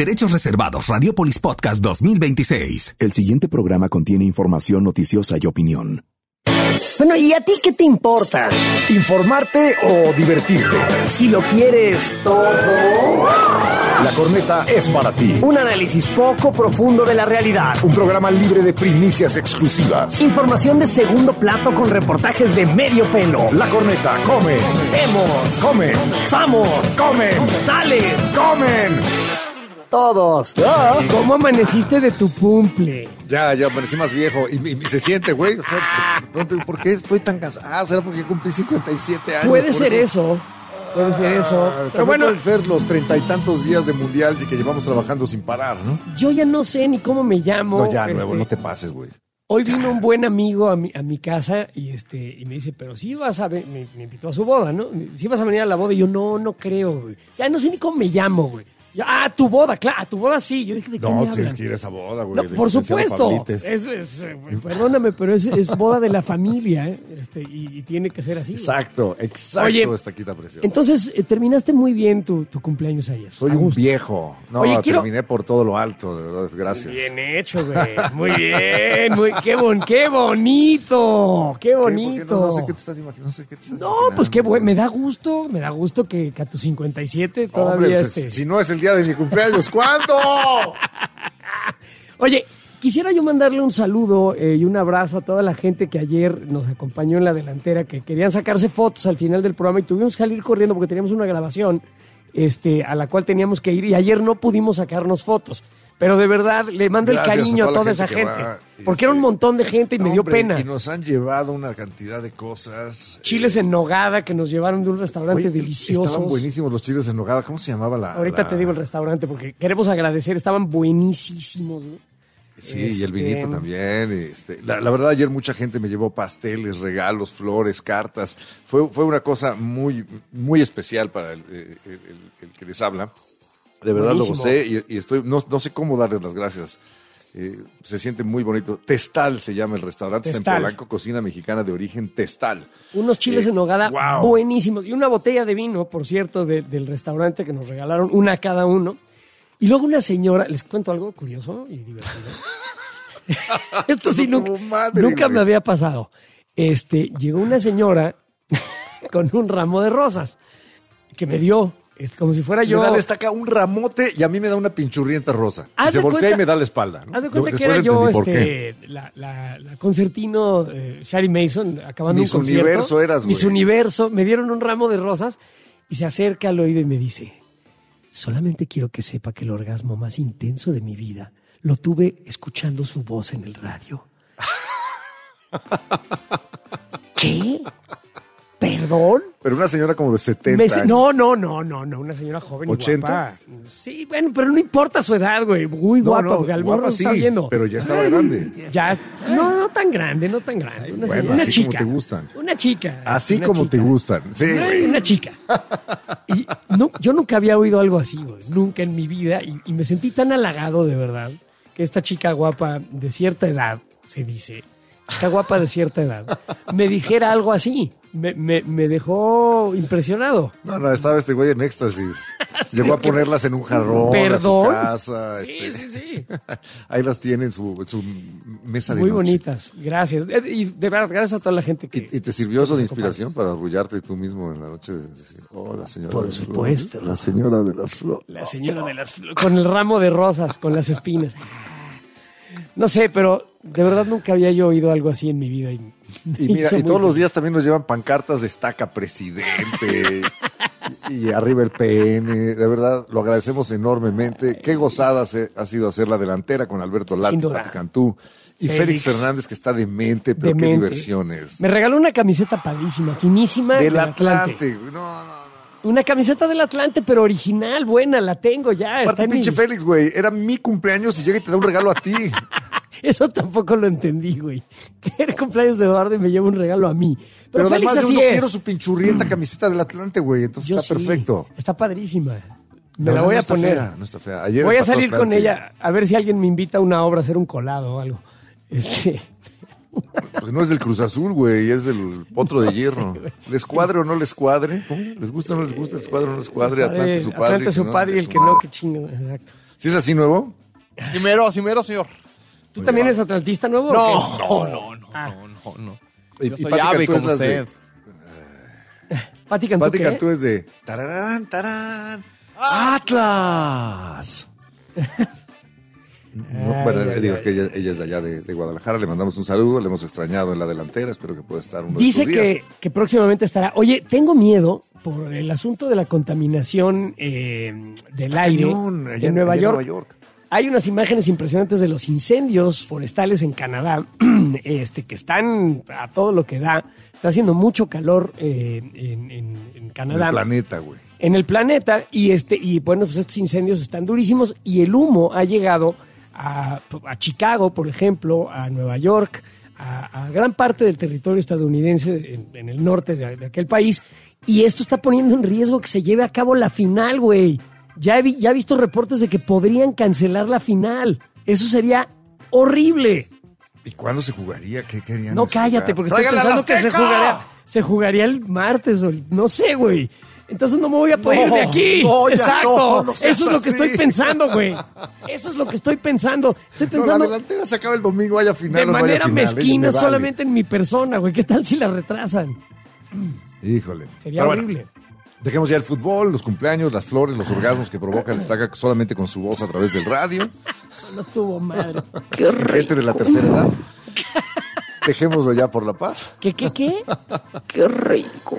Derechos reservados. Radiopolis Podcast 2026. El siguiente programa contiene información noticiosa y opinión. Bueno, ¿y a ti qué te importa? ¿Informarte o divertirte? Si lo quieres todo. La Corneta es para ti. Un análisis poco profundo de la realidad. Un programa libre de primicias exclusivas. Información de segundo plato con reportajes de medio pelo. La Corneta come. Vemos. Come. Samos. Comen. Sales. Comen. Todos. ¿Cómo amaneciste de tu cumple? Ya amanecí más viejo y se siente, güey. O sea, ¿por qué estoy tan cansado? Ah, ¿será porque cumplí 57 años? Puede ser eso. Puede ser eso. Pero bueno, pueden ser los 30 y tantos días de mundial y que llevamos trabajando sin parar, ¿no? yo ya no sé ni cómo me llamo. No, ya, nuevo, no te pases, güey. Hoy vino un buen amigo a mi casa y me dice, pero sí vas a ver, me invitó a su boda, ¿no? Sí vas a venir a la boda. Y yo, no creo, güey. Ya no sé ni cómo me llamo, güey. Yo, tu boda, claro, tu boda sí. Yo dije, ¿de qué me hablan? Tienes que ir a esa boda, güey. No, por supuesto. Perdóname, pero es boda de la familia, ¿eh? Y tiene que ser así. Exacto. Oye, esta quita preciosa. Entonces, terminaste muy bien tu cumpleaños ayer. Soy un viejo. No, Oye, terminé por todo lo alto, de verdad, gracias. Bien hecho, güey. Muy bien. Qué bonito. Qué bonito. No sé qué te estás imaginando. No, pues qué bueno. Me da gusto que a tus 57 todavía pues, si no es el día de mi cumpleaños, ¿cuándo? Oye, quisiera yo mandarle un saludo y un abrazo a toda la gente que ayer nos acompañó en la delantera, que querían sacarse fotos al final del programa y tuvimos que salir corriendo porque teníamos una grabación a la cual teníamos que ir y ayer no pudimos sacarnos fotos. Pero de verdad, le mando el cariño a toda esa gente. Porque era un montón de gente y me dio pena. Y nos han llevado una cantidad de cosas. Chiles en nogada que nos llevaron de un restaurante delicioso. Estaban buenísimos los chiles en nogada. ¿Cómo se llamaba Ahorita te digo el restaurante porque queremos agradecer. Estaban buenísimos, ¿no? Sí, y el vinito también. La verdad, ayer mucha gente me llevó pasteles, regalos, flores, cartas. Fue una cosa muy, muy especial para el que les habla. De verdad buenísimo. Lo gocé y estoy, no sé cómo darles las gracias. Se siente muy bonito. Testal se llama el restaurante, está en Polanco, cocina mexicana de origen Testal. Unos chiles en nogada buenísimos y una botella de vino, por cierto, del restaurante que nos regalaron, una a cada uno. Y luego una señora, les cuento algo curioso y divertido. Esto sí nunca me había pasado. Llegó una señora con un ramo de rosas que me dio. Como si fuera yo. Me da acá un ramote y a mí me da una pinchurrienta rosa. Y se voltea y me da la espalda, ¿no? Haz de cuenta que era yo la concertino Shari Mason acabando un concierto. Miss Universo eras, güey. Miss Universo. Me dieron un ramo de rosas y se acerca al oído y me dice: solamente quiero que sepa que el orgasmo más intenso de mi vida lo tuve escuchando su voz en el radio. ¿Qué? ¿Perdón? Pero una señora como de 70 años. No, una señora joven 80. Y guapa. Sí, bueno, pero no importa su edad, güey. Muy guapa, porque al morro sí, está viendo. Pero ya estaba grande. Ya, no tan grande. Ay, una así chica. Como te gustan. Una chica. Así una como chica. te gustan. Sí, güey. Una chica. Y yo nunca había oído algo así, güey. Nunca en mi vida. Y me sentí tan halagado, de verdad, que esta chica guapa de cierta edad, se dice, chica guapa de cierta edad, me dijera algo así. Me dejó impresionado. No, estaba este güey en éxtasis. Sí, llegó a ponerlas en un jarrón. ¿Perdón? A su casa. Sí. Ahí las tiene en su mesa de muy noche. Bonitas, gracias. Y de verdad, gracias a toda la gente que... ¿Y te sirvió eso de inspiración para arrullarte tú mismo en la noche? De decir, la señora Por de las supuesto. Flores, la señora de las flores. La señora de las flores. Con el ramo de rosas, con las espinas. No sé, pero de verdad nunca había yo oído algo así en mi vida. Y mira, y todos los días también nos llevan pancartas destaca presidente y arriba el PN. De verdad, lo agradecemos enormemente. Qué gozada ha sido hacer la delantera con Alberto Lati, Pati Cantú y Félix Fernández, que está demente, pero qué diversiones. Me regaló una camiseta padrísima, finísima. Del Atlante. No. Una camiseta del Atlante, pero original, buena, la tengo ya. Aparte, pinche Félix, güey, era mi cumpleaños y llega y te da un regalo a ti. Eso tampoco lo entendí, güey. Que era el cumpleaños de Eduardo y me lleva un regalo a mí. Pero Félix además así yo no es. quiero su pinchurrienta camiseta del Atlante, güey. Entonces yo está perfecto. Está padrísima. Me la voy a poner. No está fea. Ayer voy a salir con ella a ver si alguien me invita a una obra a hacer un colado o algo. Pues no es del Cruz Azul, güey, es del Potro de Hierro. ¿Les cuadre o no les cuadre? ¿Cómo? ¿Les gusta o no les gusta? ¿Les cuadre o no les cuadre? Atlante su padre. Atlante su padre y el que no, que chingo. Exacto. ¿Sí es así, Nuevo? Primero, señor. ¿Tú también eres atlantista, Nuevo? No. Yo soy ave como usted. Pati Cantú, Pati ¿qué? Cantú es de tararán, tarán, ¡Atlas! No, bueno, digo que ella es de allá de Guadalajara, le mandamos un saludo, le hemos extrañado en la delantera, espero que pueda estar unos Dice días. que próximamente estará. Oye, tengo miedo por el asunto de la contaminación del aire allá en Nueva York. Hay unas imágenes impresionantes de los incendios forestales en Canadá, que están a todo lo que da. Está haciendo mucho calor en Canadá. En el planeta, güey. En el planeta, y bueno, pues estos incendios están durísimos y el humo ha llegado a Chicago, por ejemplo, a Nueva York, a gran parte del territorio estadounidense en el norte de aquel país, y esto está poniendo en riesgo que se lleve a cabo la final, güey. Ya he visto reportes de que podrían cancelar la final. Eso sería horrible. ¿Y cuándo se jugaría? ¿Qué querían? No, cállate, porque estoy ¡Tráigale pensando al que Azteca! se jugaría el martes o no sé, güey. Entonces no me voy a poder ir de aquí. No, ya Exacto. no seas Eso es lo que así. estoy pensando, güey. Eso es lo que estoy pensando. Estoy No, pensando la delantera se acaba el domingo, haya final de o no haya manera final, mezquina me vale. solamente en mi persona, güey. ¿Qué tal si la retrasan? Híjole. Sería Pero bueno, horrible. dejemos ya el fútbol, los cumpleaños, las flores, los orgasmos que provoca el Estaca solamente con su voz a través del radio. Eso no tuvo madre. Gente de la tercera edad. Dejémoslo ya por la paz. ¿Qué? Qué rico.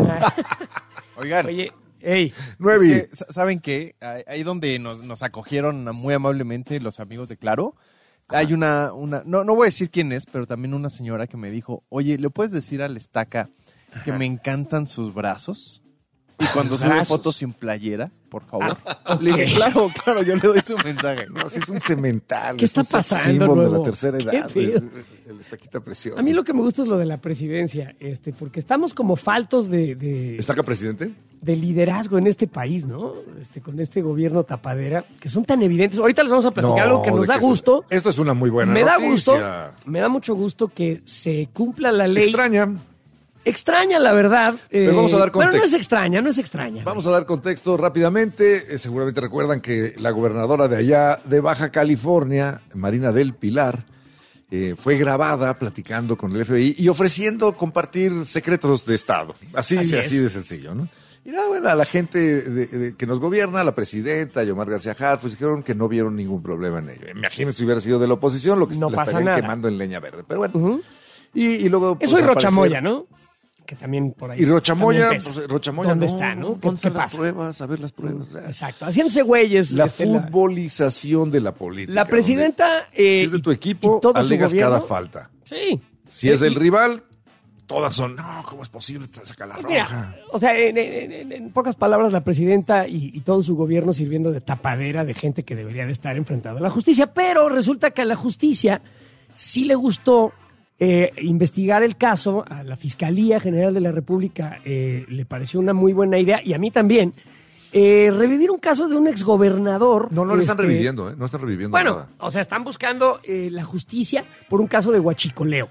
Oigan, Oye, ey. Nuevi. es que, ¿saben qué? Ahí donde nos acogieron muy amablemente los amigos de Claro, hay una no voy a decir quién es, pero también una señora que me dijo, oye, ¿le puedes decir al Estaca que me encantan sus brazos? Y cuando Sus sube brazos. fotos sin playera, por favor. Le dije, claro, yo le doy su mensaje. No, sí es un cemental. ¿Qué es está un sex pasando, symbol de Nuevo? la tercera ¿Qué edad. pedo? El Estaquita precioso. A mí lo que me gusta es lo de la presidencia, porque estamos como faltos de ¿Estaca presidente? de liderazgo en este país, ¿no? Con este gobierno tapadera, que son tan evidentes. Ahorita les vamos a platicar algo que nos da gusto. Esto es una muy buena Me da noticia. gusto, me da mucho gusto que se cumpla la ley. Extraña. La verdad. Pero vamos a dar Pero contexto. no es extraña. Vamos a dar contexto rápidamente. Seguramente recuerdan que la gobernadora de allá de Baja California, Marina del Pilar, fue grabada platicando con el FBI y ofreciendo compartir secretos de Estado. Así es. de sencillo, ¿no? Y nada, bueno, a la gente que nos gobierna, la presidenta, Yomar García Harfuch, dijeron que no vieron ningún problema en ello. Imagínense si hubiera sido de la oposición, lo que No le pasa estarían nada. quemando en leña verde. Pero bueno. Ujú. Y luego. Eso y al Rochamoya, parecer- ¿no? Que también por ahí. Y Rochamoya, también pesa. pues, Rochamoya ¿Dónde no, está, no? Ponte ¿Qué las pasa? pruebas, a ver las pruebas. Exacto. Haciéndose güeyes. La la futbolización de la política. la presidenta. donde si es de tu equipo, y todo su alegas gobierno. cada falta. Sí. Si es del Y- rival, todas son, no, ¿cómo es posible sacar la Pues roja? mira, o sea, en pocas palabras, la presidenta y todo su gobierno sirviendo de tapadera de gente que debería de estar enfrentada a la justicia, pero resulta que a la justicia sí le gustó investigar el caso, a la Fiscalía General de la República le pareció una muy buena idea, y a mí también, revivir un caso de un exgobernador. No lo están reviviendo, ¿eh? No están reviviendo Bueno, nada. o sea, están buscando la justicia por un caso de huachicoleo.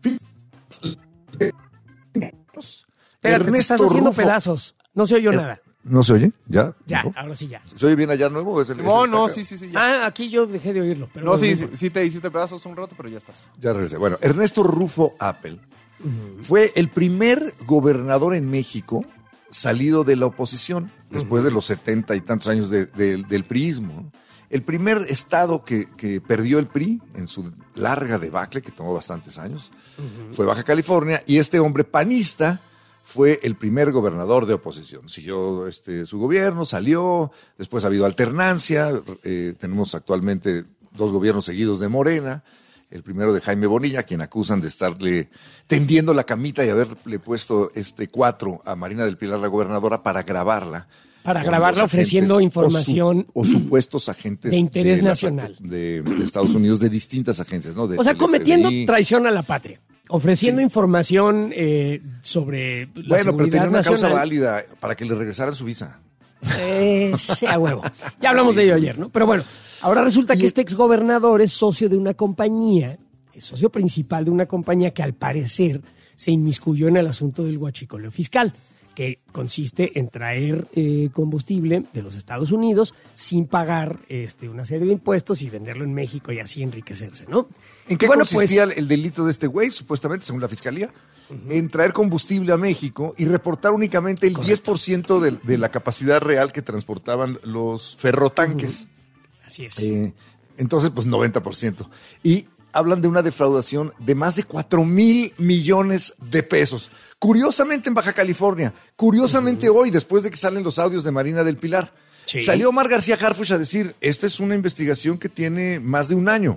Espérate, te estás haciendo pedazos. No se oyó nada. ¿No se oye? ¿Ya? Ya, ¿No? ahora sí ya. ¿Se oye bien allá nuevo? ¿Es el No, Estaca? sí, ya. Ah, aquí yo dejé de oírlo. Pero No, sí, bueno, sí te hiciste pedazos un rato, pero ya estás. Ya regresé. Bueno, Ernesto Rufo Appel fue el primer gobernador en México salido de la oposición después de los 70 y tantos años del priismo. El primer estado que perdió el PRI en su larga debacle, que tomó bastantes años, fue Baja California, y este hombre panista fue el primer gobernador de oposición. Siguió su gobierno, salió, después ha habido alternancia, tenemos actualmente 2 gobiernos seguidos de Morena, el primero de Jaime Bonilla, a quien acusan de estarle tendiendo la camita y haberle puesto 4 a Marina del Pilar, la gobernadora, para grabarla. Para con grabarla los ofreciendo agentes información o supuestos agentes de interés la- nacional. de Estados Unidos, de distintas agencias, ¿no? o sea, del cometiendo FBI. traición a la patria. Ofreciendo información sobre la Bueno, pero seguridad tenía una causa nacional. válida para que le regresaran su visa. Sea huevo. Ya hablamos de ello ayer, ¿no? Pero bueno, ahora resulta que este exgobernador es socio de una compañía es socio principal de una compañía que al parecer se inmiscuyó en el asunto del huachicoleo fiscal, que consiste en traer combustible de los Estados Unidos sin pagar una serie de impuestos y venderlo en México y así enriquecerse, ¿no? ¿En qué consistía el delito de este güey, supuestamente, según la Fiscalía? En traer combustible a México y reportar únicamente el 10% de la capacidad real que transportaban los ferrotanques. Así es. Entonces, pues 90%. Y hablan de una defraudación de más de 4,000 millones de pesos. Curiosamente en Baja California, curiosamente hoy, después de que salen los audios de Marina del Pilar, salió Omar García Harfuch a decir, esta es una investigación que tiene más de un año.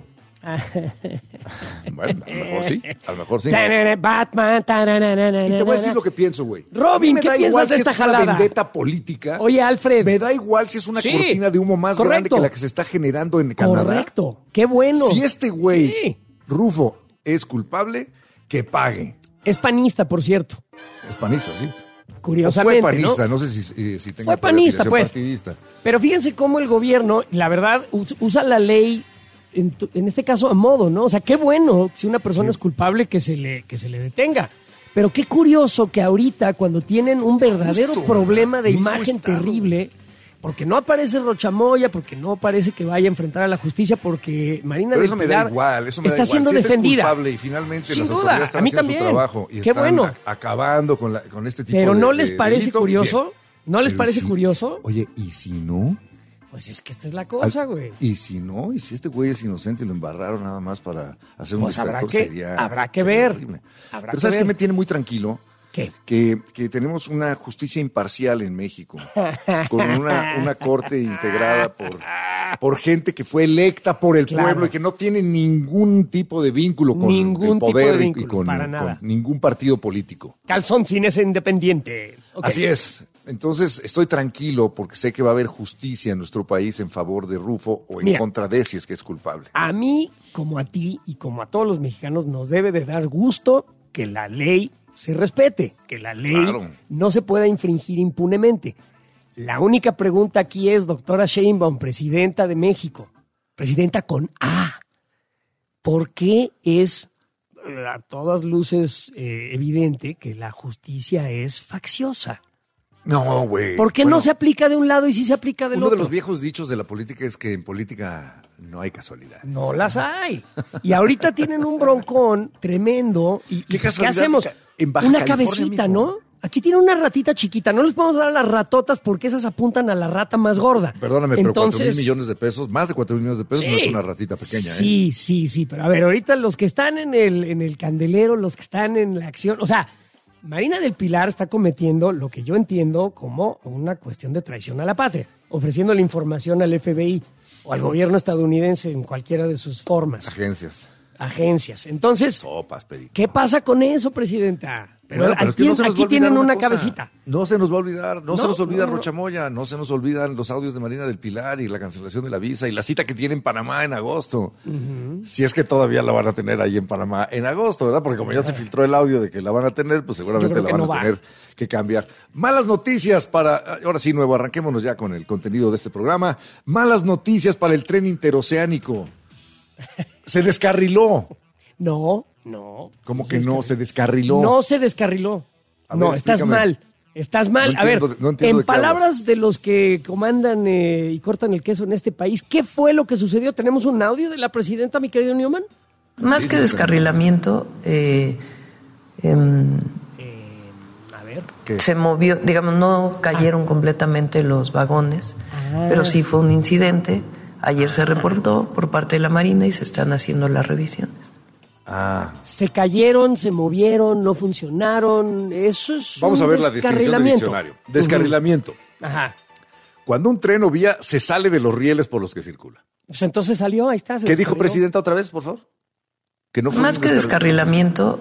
Bueno, a lo mejor sí. Batman. Y te voy a decir lo que pienso, güey. Robin, ¿qué piensas de esta jalada? Es una vendetta política. Oye, Alfred. Me da igual si es una cortina de humo más grande que la que se está generando en Canadá. Correcto, qué bueno. Si este güey, Rufo, es culpable, que pague. Es panista, por cierto. Es panista, sí. Curiosamente, fue panista, ¿no? No sé si tenga fue panista, pues. Partidista. Pero fíjense cómo el gobierno, la verdad, usa la ley, en este caso, a modo, ¿no? O sea, qué bueno si una persona es culpable que se le detenga. Pero qué curioso que ahorita, cuando tienen un verdadero problema de imagen terrible, porque no aparece Rochamoya, porque no parece que vaya a enfrentar a la justicia, porque Marina del Pilar me da igual, está siendo defendida. Es culpable y finalmente sin las duda, autoridades están a mí haciendo también. su trabajo y qué están bueno. acabando con este tipo de Pero ¿no les parece delito? curioso? Bien. ¿No les Pero parece curioso? Oye, ¿y si no? Pues es que esta es la cosa, güey. ¿Y si no? ¿Y si este güey es inocente y lo embarraron nada más para hacer un Pues distractor? habrá que ver. Horrible. Habrá Pero que ¿sabes ver. qué me tiene muy tranquilo? ¿Qué? Que tenemos una justicia imparcial en México, con una corte integrada por gente que fue electa por el pueblo y que no tiene ningún tipo de vínculo con el poder y con ningún partido político. Calzoncines independiente. Okay. Así es. Entonces estoy tranquilo porque sé que va a haber justicia en nuestro país en favor de Rufo o en contra de si es que es culpable. A mí, como a ti y como a todos los mexicanos, nos debe de dar gusto que la ley se respete, que la ley no se pueda infringir impunemente. La única pregunta aquí es, doctora Sheinbaum, presidenta de México, presidenta con A, ¿por qué es a todas luces evidente que la justicia es facciosa? No, güey. ¿Por qué no se aplica de un lado y sí se aplica del otro? Uno de los viejos dichos de la política es que en política no hay casualidades. No las hay. Y ahorita tienen un broncón tremendo. ¿Y ¿qué hacemos? En Baja una California cabecita, mismo. ¿no? Aquí tiene una ratita chiquita. No les podemos dar a las ratotas porque esas apuntan a la rata más gorda. Perdóname, pero entonces, 4,000 millones de pesos, más de 4,000 millones de pesos, no es una ratita pequeña. Sí. Pero a ver, ahorita los que están en el candelero, los que están en la acción, o sea, Marina del Pilar está cometiendo lo que yo entiendo como una cuestión de traición a la patria, ofreciendo la información al FBI o al gobierno estadounidense en cualquiera de sus formas. Agencias. Entonces, ¿qué pasa con eso, presidenta? Pero aquí tienen una cabecita. No se nos va a olvidar, no se nos olvida Rochamoya, no se nos olvidan los audios de Marina del Pilar y la cancelación de la visa y la cita que tiene en Panamá en agosto. Si es que todavía la van a tener ahí en Panamá en agosto, ¿verdad? Porque como ya se filtró el audio de que la van a tener, pues seguramente la van a tener que cambiar. Malas noticias ahora sí, nuevo, arranquémonos ya con el contenido de este programa. Malas noticias para el tren interoceánico. Se descarriló. No. ¿Cómo que no? Se descarriló. No se descarriló. Ver, estás mal. Estás mal. No entiendo en palabras de los que comandan y cortan el queso en este país, ¿qué fue lo que sucedió? ¿Tenemos un audio de la presidenta, mi querido Newman? Más que descarrilamiento, a ver. se movió, digamos, no cayeron completamente los vagones, pero sí fue un incidente. Ayer se reportó por parte de la Marina y se están haciendo las revisiones. Se cayeron, se movieron, no funcionaron. Eso es Vamos a ver la definición del diccionario. Descarrilamiento. Ajá. Cuando un tren o vía se sale de los rieles por los que circula. Pues entonces salió, ahí está. ¿Qué dijo presidenta otra vez, por favor? Que no fue más que descarrilamiento,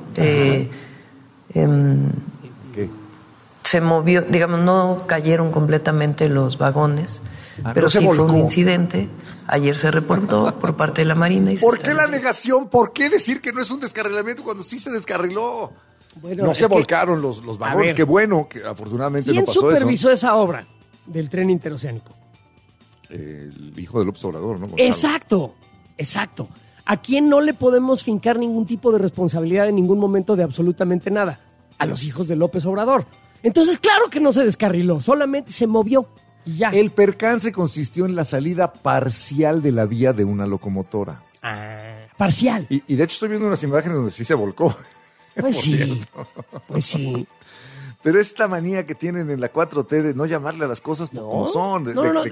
se movió, digamos, no cayeron completamente los vagones, pero sí fue un incidente. Ayer se reportó por parte de la Marina. Y ¿Por qué la negación? ¿Por qué decir que no es un descarrilamiento cuando sí se descarriló? Bueno, no se volcaron los vagones. Qué bueno que afortunadamente no pasó eso. ¿Quién supervisó esa obra del tren interoceánico? El hijo de López Obrador, ¿no? Gonzalo. Exacto. ¿A quién no le podemos fincar ningún tipo de responsabilidad en ningún momento de absolutamente nada? A los hijos de López Obrador. Entonces, claro que no se descarriló, solamente se movió y ya. El percance consistió en la salida parcial de la vía de una locomotora. Parcial. Y de hecho estoy viendo unas imágenes donde sí se volcó. Pues sí, pues sí. Pero esta manía que tienen en la 4T de no llamarle a las cosas como son.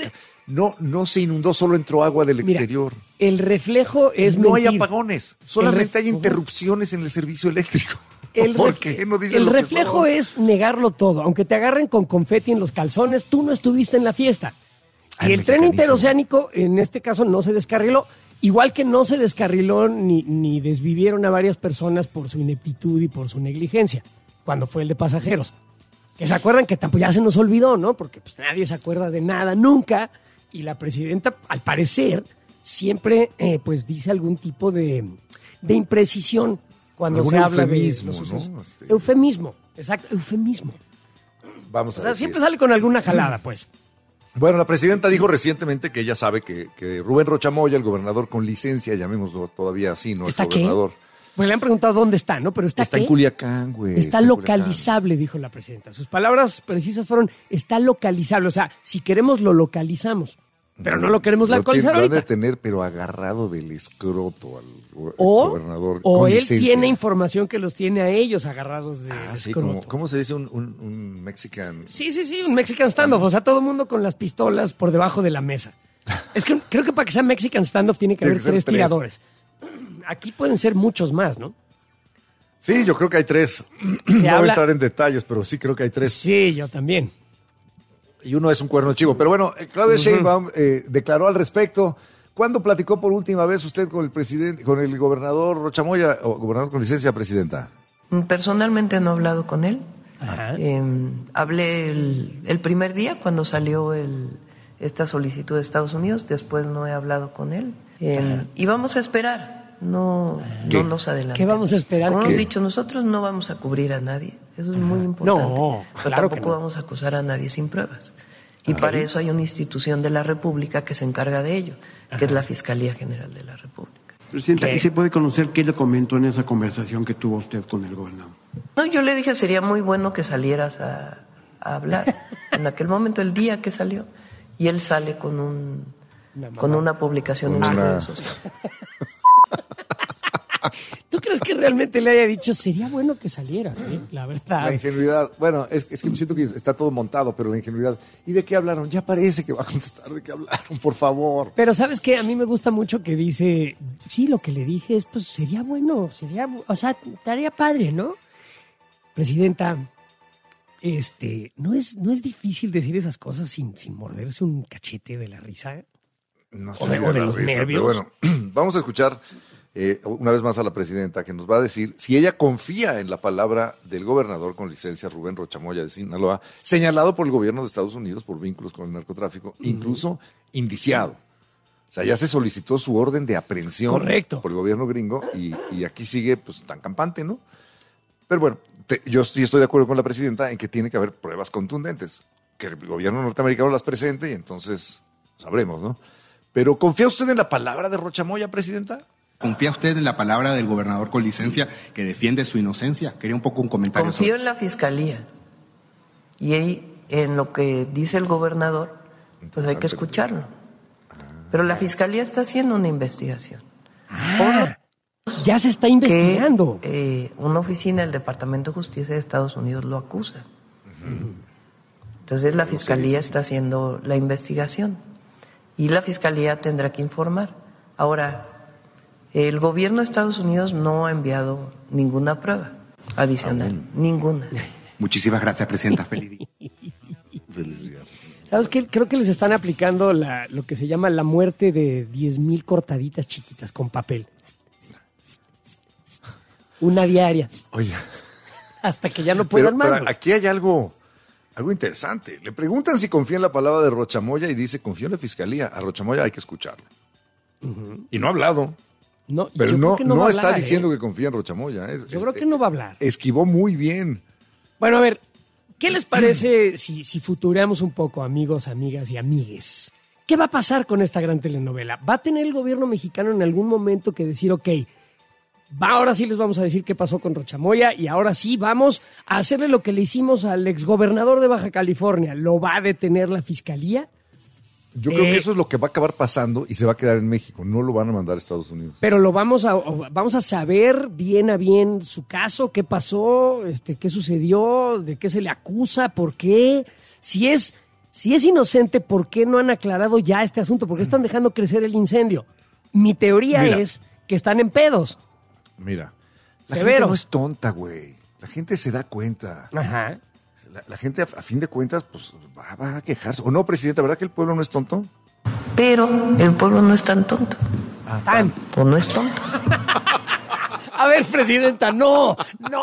No se inundó, solo entró agua del exterior. El reflejo es no mentir. hay apagones, solamente hay interrupciones en el servicio eléctrico. ¿Por qué no dicen el lo que reflejo son? es negarlo todo. Aunque te agarren con confeti en los calzones, tú no estuviste en la fiesta. Y el tren interoceánico, en este caso, no se descarriló. Igual que no se descarriló ni desvivieron a varias personas por su ineptitud y por su negligencia, cuando fue el de pasajeros. Que se acuerdan que tampoco ya se nos olvidó, ¿no? Porque pues nadie se acuerda de nada nunca. Y la presidenta, al parecer, siempre pues dice algún tipo de imprecisión cuando se habla de los sucesos. ¿no? Eufemismo, exacto, eufemismo. Vamos a ver. O sea, siempre sale con alguna jalada, pues. Bueno, la presidenta dijo recientemente que ella sabe que Rubén Rocha Moya, el gobernador con licencia, llamémoslo todavía así, no es gobernador. Pues le han preguntado dónde está, ¿no? Pero está en Culiacán, güey. Está localizable, dijo la presidenta. Sus palabras precisas fueron, está localizable. O sea, si queremos lo localizamos, pero no lo queremos localizar ahorita. Lo han de ahorita. tener, pero agarrado del escroto al gobernador O con él licencia. tiene información que los tiene a ellos agarrados del sí, escroto. ¿cómo se dice un mexican? Sí, un Mexican standoff. O sea, todo el mundo con las pistolas por debajo de la mesa. Es que creo que para que sea Mexican standoff tiene que haber tres tiradores. Aquí pueden ser muchos más, ¿no? Sí, yo creo que hay 3. No voy a entrar en detalles, pero sí creo que hay 3. Sí, yo también. Y uno es un cuerno chivo. Pero bueno, Claudia Sheinbaum declaró al respecto. ¿Cuándo platicó por última vez usted con el presidente, con el gobernador Rocha Moya, o gobernador con licencia, presidenta? Personalmente no he hablado con él. Ajá. Hablé el primer día cuando salió esta solicitud de Estados Unidos. Después no he hablado con él. Y vamos a esperar. No nos adelantemos. ¿Qué vamos a esperar? Como hemos dicho, nosotros no vamos a cubrir a nadie. Eso es muy importante. No, pero claro tampoco que no. vamos a acusar a nadie sin pruebas. Y para eso hay una institución de la República que se encarga de ello, que es la Fiscalía General de la República. Presidenta, ¿y se puede conocer qué le comentó en esa conversación que tuvo usted con el gobernador? No, yo le dije, sería muy bueno que salieras a hablar. En aquel momento, el día que salió, y él sale con una publicación en sus redes sociales. ¿Tú crees que realmente le haya dicho, sería bueno que salieras, la verdad? La ingenuidad. Bueno, es que siento que está todo montado, pero la ingenuidad. ¿Y de qué hablaron? Ya parece que va a contestar de qué hablaron, por favor. Pero ¿sabes qué? A mí me gusta mucho que dice, sí, lo que le dije es, pues sería bueno, o sea, estaría padre, ¿no? Presidenta, ¿no es difícil decir esas cosas sin morderse un cachete de la risa? No O de los nervios. Pero bueno, vamos a escuchar una vez más a la presidenta, que nos va a decir si ella confía en la palabra del gobernador con licencia, Rubén Rocha Moya de Sinaloa, señalado por el gobierno de Estados Unidos por vínculos con el narcotráfico, incluso indiciado. O sea, ya se solicitó su orden de aprehensión. Correcto. Por el gobierno gringo y aquí sigue pues tan campante, ¿no? Pero bueno, yo sí estoy de acuerdo con la presidenta en que tiene que haber pruebas contundentes, que el gobierno norteamericano las presente y entonces sabremos, ¿no? Pero ¿confía usted en la palabra de Rocha Moya, presidenta? ¿Confía usted en la palabra del gobernador con licencia que defiende su inocencia? Quería un poco un comentario sobre Confío en la Fiscalía. Y ahí, en lo que dice el gobernador, pues hay que escucharlo. Pero la Fiscalía está haciendo una investigación. Ya se está investigando. Una oficina del Departamento de Justicia de Estados Unidos lo acusa. Entonces la Fiscalía está haciendo la investigación. Y la Fiscalía tendrá que informar. Ahora, el gobierno de Estados Unidos no ha enviado ninguna prueba adicional, ninguna. Muchísimas gracias, presidenta. Feliz día. ¿Sabes qué? Creo que les están aplicando lo que se llama la muerte de 10,000 cortaditas chiquitas con papel. Una diaria. Oye. Hasta que ya no puedan más. Pero aquí hay algo interesante. Le preguntan si confía en la palabra de Rocha Moya y dice, confío en la Fiscalía. A Rocha Moya hay que escucharlo. Y no ha hablado. No, pero no está hablar, diciendo que confía en Rocha Moya. Yo creo que no va a hablar. Esquivó muy bien. Bueno, a ver, ¿qué les parece si futureamos un poco, amigos, amigas y amigues? ¿Qué va a pasar con esta gran telenovela? ¿Va a tener el gobierno mexicano en algún momento que decir, ok, ahora sí les vamos a decir qué pasó con Rochamoya y ahora sí vamos a hacerle lo que le hicimos al exgobernador de Baja California? ¿Lo va a detener la fiscalía? Yo creo que eso es lo que va a acabar pasando y se va a quedar en México. No lo van a mandar a Estados Unidos. Pero vamos a saber bien a bien su caso, qué pasó, qué sucedió, de qué se le acusa, por qué. Si es inocente, ¿por qué no han aclarado ya este asunto? ¿Por qué están dejando crecer el incendio? Mi teoría es que están en pedos. Mira, la Severos. gente no es tonta, güey. La gente se da cuenta. Ajá. La gente, a fin de cuentas, pues va a quejarse. ¿O no, presidenta? ¿Verdad que el pueblo no es tonto? Pero el pueblo no es tan tonto. O no es tonto. A ver, presidenta, no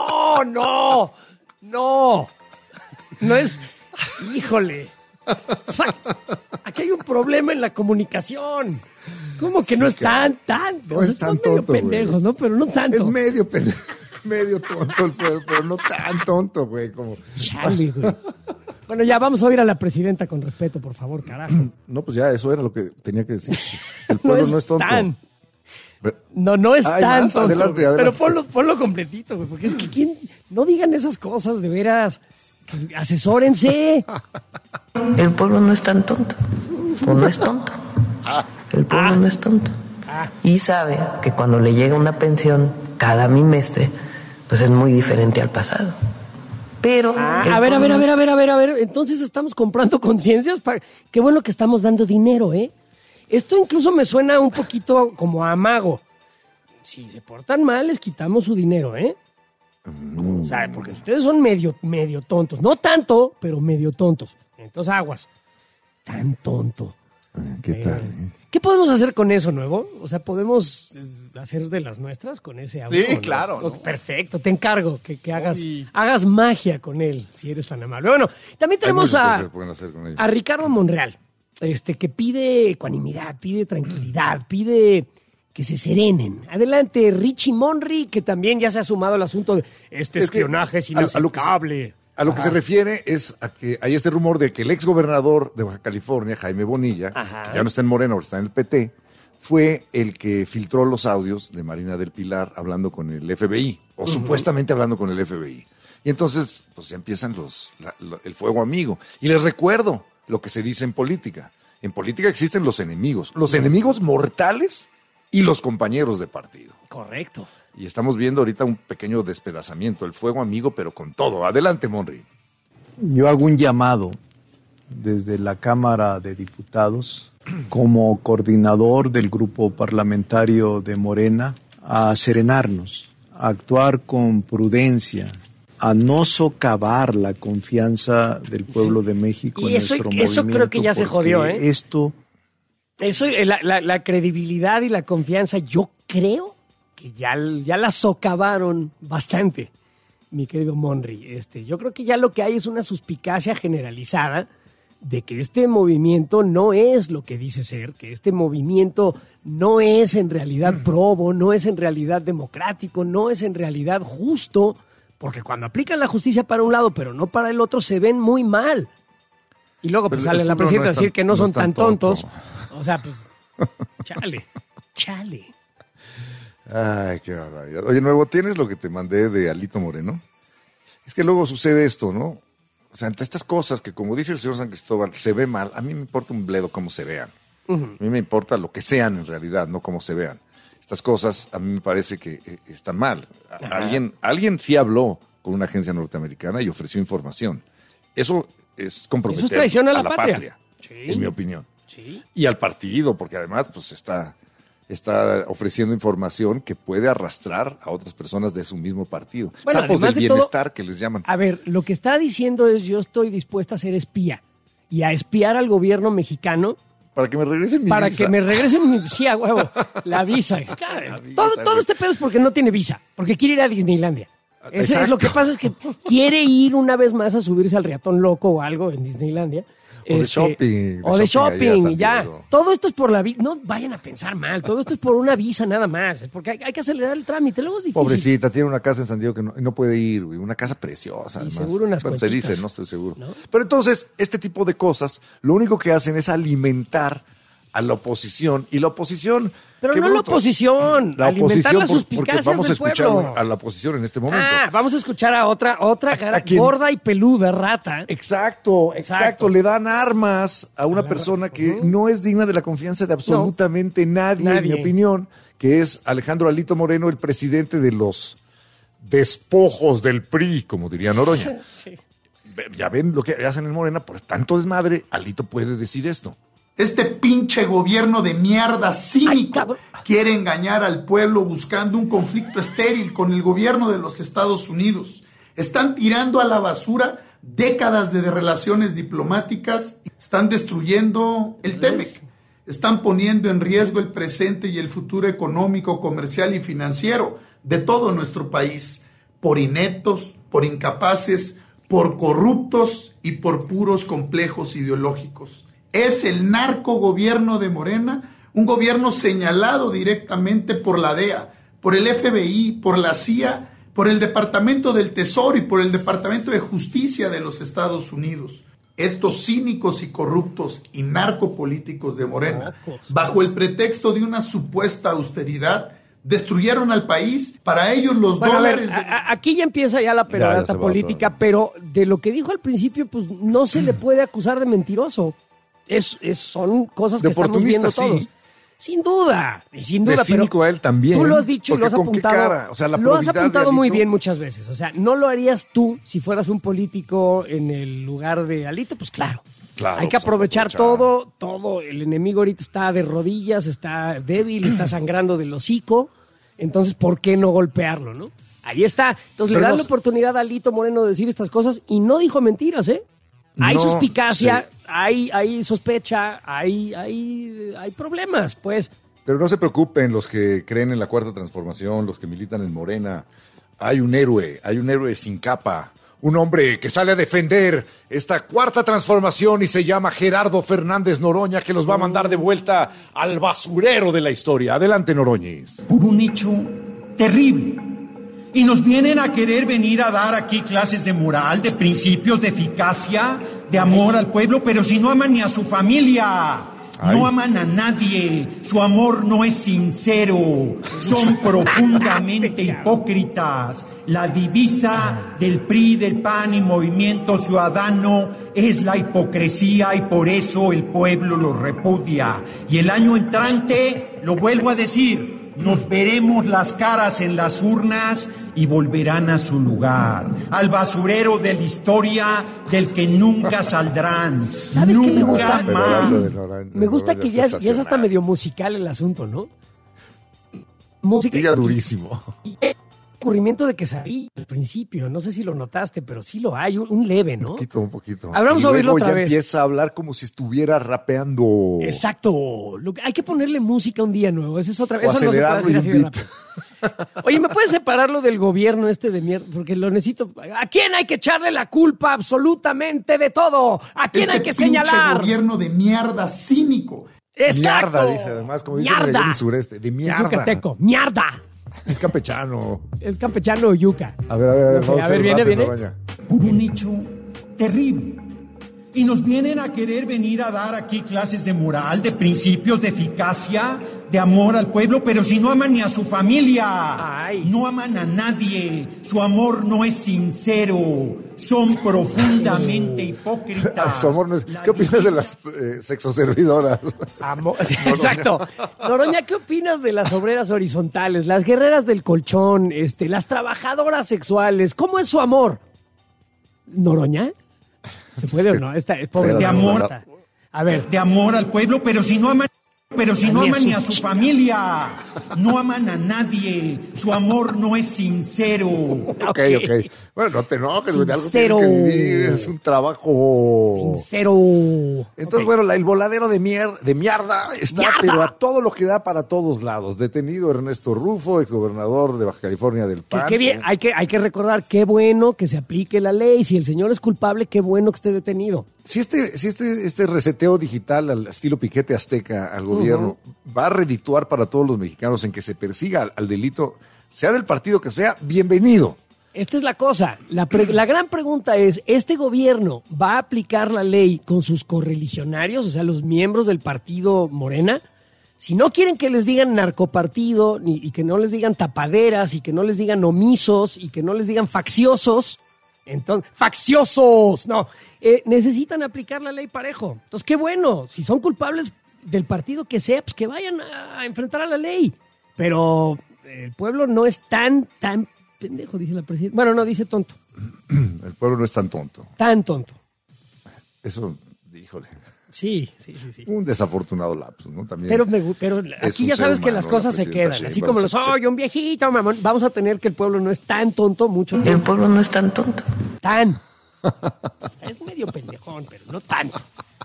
es... Híjole. Aquí hay un problema en la comunicación. ¿Cómo que no es tan? No es tan medio tonto, pendejos, güey. ¿no? Pero no tanto. Es medio pendejo. Medio tonto el pueblo, pero no tan tonto, güey. Como... Chale, güey. Bueno, ya vamos a oír a la presidenta con respeto, por favor, carajo. No, pues ya eso era lo que tenía que decir. El pueblo no es tonto. No es tan más, tonto. adelante. Pero ponlo completito, güey, porque es que no digan esas cosas, de veras. Asesórense. El pueblo no es tan tonto. O no es tonto. El pueblo no es tonto. Y sabe que cuando le llega una pensión cada bimestre, pues es muy diferente al pasado. Pero a ver. Entonces estamos comprando conciencias. Qué bueno que estamos dando dinero, ¿eh? Esto incluso me suena un poquito como a amago. Si se portan mal, les quitamos su dinero, ¿eh? O sea, porque ustedes son medio tontos. No tanto, pero medio tontos. Entonces, aguas. Tan tonto. ¿Qué tal? ¿Qué podemos hacer con eso, Nuevo? O sea, ¿podemos hacer de las nuestras con ese audio? Sí, ¿no? claro. ¿no? Perfecto, te encargo que hagas magia con él, si eres tan amable. Bueno, también tenemos a Ricardo Monreal, que pide ecuanimidad, pide tranquilidad, pide que se serenen. Adelante, Richie Monry, que también ya se ha sumado al asunto de espionaje es inaceptable. A lo que se refiere es a que hay este rumor de que el exgobernador de Baja California, Jaime Bonilla, que ya no está en Morena, ahora está en el PT, fue el que filtró los audios de Marina del Pilar hablando con el FBI, o supuestamente hablando con el FBI. Y entonces, pues ya empiezan el fuego amigo. Y les recuerdo lo que se dice en política. En política existen los enemigos mortales y los compañeros de partido. Correcto. Y estamos viendo ahorita un pequeño despedazamiento, el fuego amigo, pero con todo. Adelante, Monry. Yo hago un llamado desde la Cámara de Diputados, como coordinador del grupo parlamentario de Morena, a serenarnos, a actuar con prudencia, a no socavar la confianza del pueblo de México en nuestro movimiento. Eso creo que ya se jodió, ¿eh? Eso, la credibilidad y la confianza, yo creo que ya la socavaron bastante, mi querido Monry. Yo creo que ya lo que hay es una suspicacia generalizada de que este movimiento no es lo que dice ser, que este movimiento no es en realidad probo, no es en realidad democrático, no es en realidad justo, porque cuando aplican la justicia para un lado pero no para el otro se ven muy mal. Y luego pues sale la presidenta a decir que no son tan tontos. O sea, pues, chale. Ay, qué barbaridad. Oye, Nuevo, ¿tienes lo que te mandé de Alito Moreno? Es que luego sucede esto, ¿no? O sea, ante estas cosas que, como dice el señor San Cristóbal, se ve mal, a mí me importa un bledo cómo se vean. A mí me importa lo que sean en realidad, no cómo se vean. Estas cosas a mí me parece que están mal. Alguien sí habló con una agencia norteamericana y ofreció información. Eso es comprometer Eso es traición a la patria, sí. En mi opinión. Sí. Y al partido, porque además pues está ofreciendo información que puede arrastrar a otras personas de su mismo partido. Bueno, sapos del bienestar que les llaman. A ver, lo que está diciendo es yo estoy dispuesta a ser espía y a espiar al gobierno mexicano. Para que me regresen mi visa. Para que me regresen mi... Sí, a huevo, la visa. Todo este pedo es porque no tiene visa, porque quiere ir a Disneylandia. Eso es lo que pasa, es que quiere ir una vez más a subirse al riatón loco o algo en Disneylandia. O de shopping. O de shopping, ya. Todo esto es por la visa. No vayan a pensar mal. Todo esto es por una visa nada más. Porque hay que acelerar el trámite. Luego es difícil. Pobrecita, tiene una casa en San Diego que no puede ir, güey. Una casa preciosa, y además. seguro unas se dice, no estoy seguro. ¿No? Pero entonces, este tipo de cosas, lo único que hacen es alimentar a la oposición. Y la oposición... Pero qué no bruto. la oposición, La alimentar oposición, las porque suspicacias vamos a del escuchar pueblo. a la oposición en este momento. Vamos a escuchar a otra ¿A quién? gorda y peluda rata. Exacto. Le dan armas a una persona que no es digna de la confianza de absolutamente nadie, en mi opinión, que es Alejandro Alito Moreno, el presidente de los despojos del PRI, como diría Noroña. Sí. Ya ven lo que hacen en Morena, por tanto desmadre, Alito puede decir esto. Este pinche gobierno de mierda cínico quiere engañar al pueblo buscando un conflicto estéril con el gobierno de los Estados Unidos. Están tirando a la basura décadas de relaciones diplomáticas, están destruyendo el TEMEC, están poniendo en riesgo el presente y el futuro económico, comercial y financiero de todo nuestro país, por ineptos, por incapaces, por corruptos y por puros complejos ideológicos. Es el narcogobierno de Morena, un gobierno señalado directamente por la DEA, por el FBI, por la CIA, por el Departamento del Tesoro y por el Departamento de Justicia de los Estados Unidos. Estos cínicos y corruptos y narcopolíticos de Morena, bajo el pretexto de una supuesta austeridad, destruyeron al país. Para ellos los dólares... Aquí ya empieza ya la perorata política, pero de lo que dijo al principio, pues no se le puede acusar de mentiroso. Son cosas que estamos viendo todos. Sin duda, y sin duda. De cínico pero a él también. Tú lo has dicho y lo has apuntado. O sea, lo has apuntado muy bien muchas veces. O sea, no lo harías tú si fueras un político en el lugar de Alito, pues claro. Hay que aprovechar todo. El enemigo ahorita está de rodillas, está débil, está sangrando del hocico. Entonces, ¿por qué no golpearlo, no? Ahí está. Entonces, le dan la oportunidad a Alito Moreno de decir estas cosas y no dijo mentiras, ¿eh? Hay suspicacia, hay sospecha, hay problemas, pues. Pero no se preocupen los que creen en la Cuarta Transformación, los que militan en Morena. Hay un héroe sin capa, un hombre que sale a defender esta Cuarta Transformación y se llama Gerardo Fernández Noroña, que los va a mandar de vuelta al basurero de la historia. Adelante, Noroñez. Por un hecho terrible. Y nos vienen a querer venir a dar aquí clases de moral, de principios, de eficacia, de amor al pueblo, pero si no aman ni a su familia, no aman a nadie, su amor no es sincero, son profundamente hipócritas. La divisa del PRI, del PAN y Movimiento Ciudadano es la hipocresía y por eso el pueblo los repudia. Y el año entrante, lo vuelvo a decir, nos veremos las caras en las urnas y volverán a su lugar, al basurero de la historia del que nunca saldrán. ¿Sabes qué me gusta? Me gusta que ya es hasta sensacional. medio musical el asunto, ¿no? Música durísimo. Ocurrimiento de quesadilla al principio, no sé si lo notaste, pero sí lo hay, un leve, ¿no? Un poquito. Vamos a oírlo otra vez. Empieza a hablar como si estuviera rapeando. Exacto. Hay que ponerle música un día nuevo. Esa es otra vez. O Eso no se puede acelerarlo decir así de rápido. Oye, ¿me puedes separarlo del gobierno de mierda? Porque lo necesito. ¿A quién hay que echarle la culpa absolutamente de todo? ¿A quién hay que señalar? Gobierno de mierda cínico. Exacto. Mierda, dice además, como dicen en el sureste. De mierda. Yucateco. Mierda. Es campechano. Es campechano o yuca. A ver. No sé, a ver, viene. Por un hecho terrible. Y nos vienen a querer venir a dar aquí clases de moral, de principios, de eficacia, de amor al pueblo, pero si no aman ni a su familia, no aman a nadie, su amor no es sincero, son profundamente hipócritas. Su amor no es... ¿Qué opinas de las sexoservidoras? Exacto. Noroña, ¿qué opinas de las obreras horizontales, las guerreras del colchón, las trabajadoras sexuales? ¿Cómo es su amor? ¿Noroña? ¿Se puede o no? Esta es pobre. De amor. A ver. De amor al pueblo, pero si no aman ni a su familia, no aman a nadie, su amor no es sincero. Ok. Bueno, no te enojes, güey, de algo tienes que vivir, es un trabajo... Sincero. Entonces, bueno, el voladero de mierda está, pero a todo lo que da para todos lados. Detenido Ernesto Rufo, exgobernador de Baja California del PAN. Qué bien, hay que recordar, qué bueno que se aplique la ley. Si el señor es culpable, qué bueno que esté detenido. Si este reseteo digital al estilo piquete azteca al gobierno va a redituar para todos los mexicanos en que se persiga al delito, sea del partido que sea, bienvenido. esta es la cosa. La gran pregunta es, ¿este gobierno va a aplicar la ley con sus correligionarios, o sea, los miembros del partido Morena? Si no quieren que les digan narcopartido, y que no les digan tapaderas, y que no les digan omisos, y que no les digan facciosos, entonces, ¡facciosos! No, necesitan aplicar la ley parejo. Entonces, qué bueno, si son culpables del partido que sea, pues que vayan a enfrentar a la ley. Pero el pueblo no es tan pendejo, dice la presidenta. Bueno, no, dice tonto. El pueblo no es tan tonto. Tan tonto. Eso, híjole. Sí. Un desafortunado lapsus, ¿no? También pero aquí ya sabes que las cosas se quedan. Así como oye, un viejito, mamón. Vamos a tener que el pueblo no es tan tonto mucho tiempo. El pueblo no es tan tonto. Tan. Es medio pendejón, pero no tanto.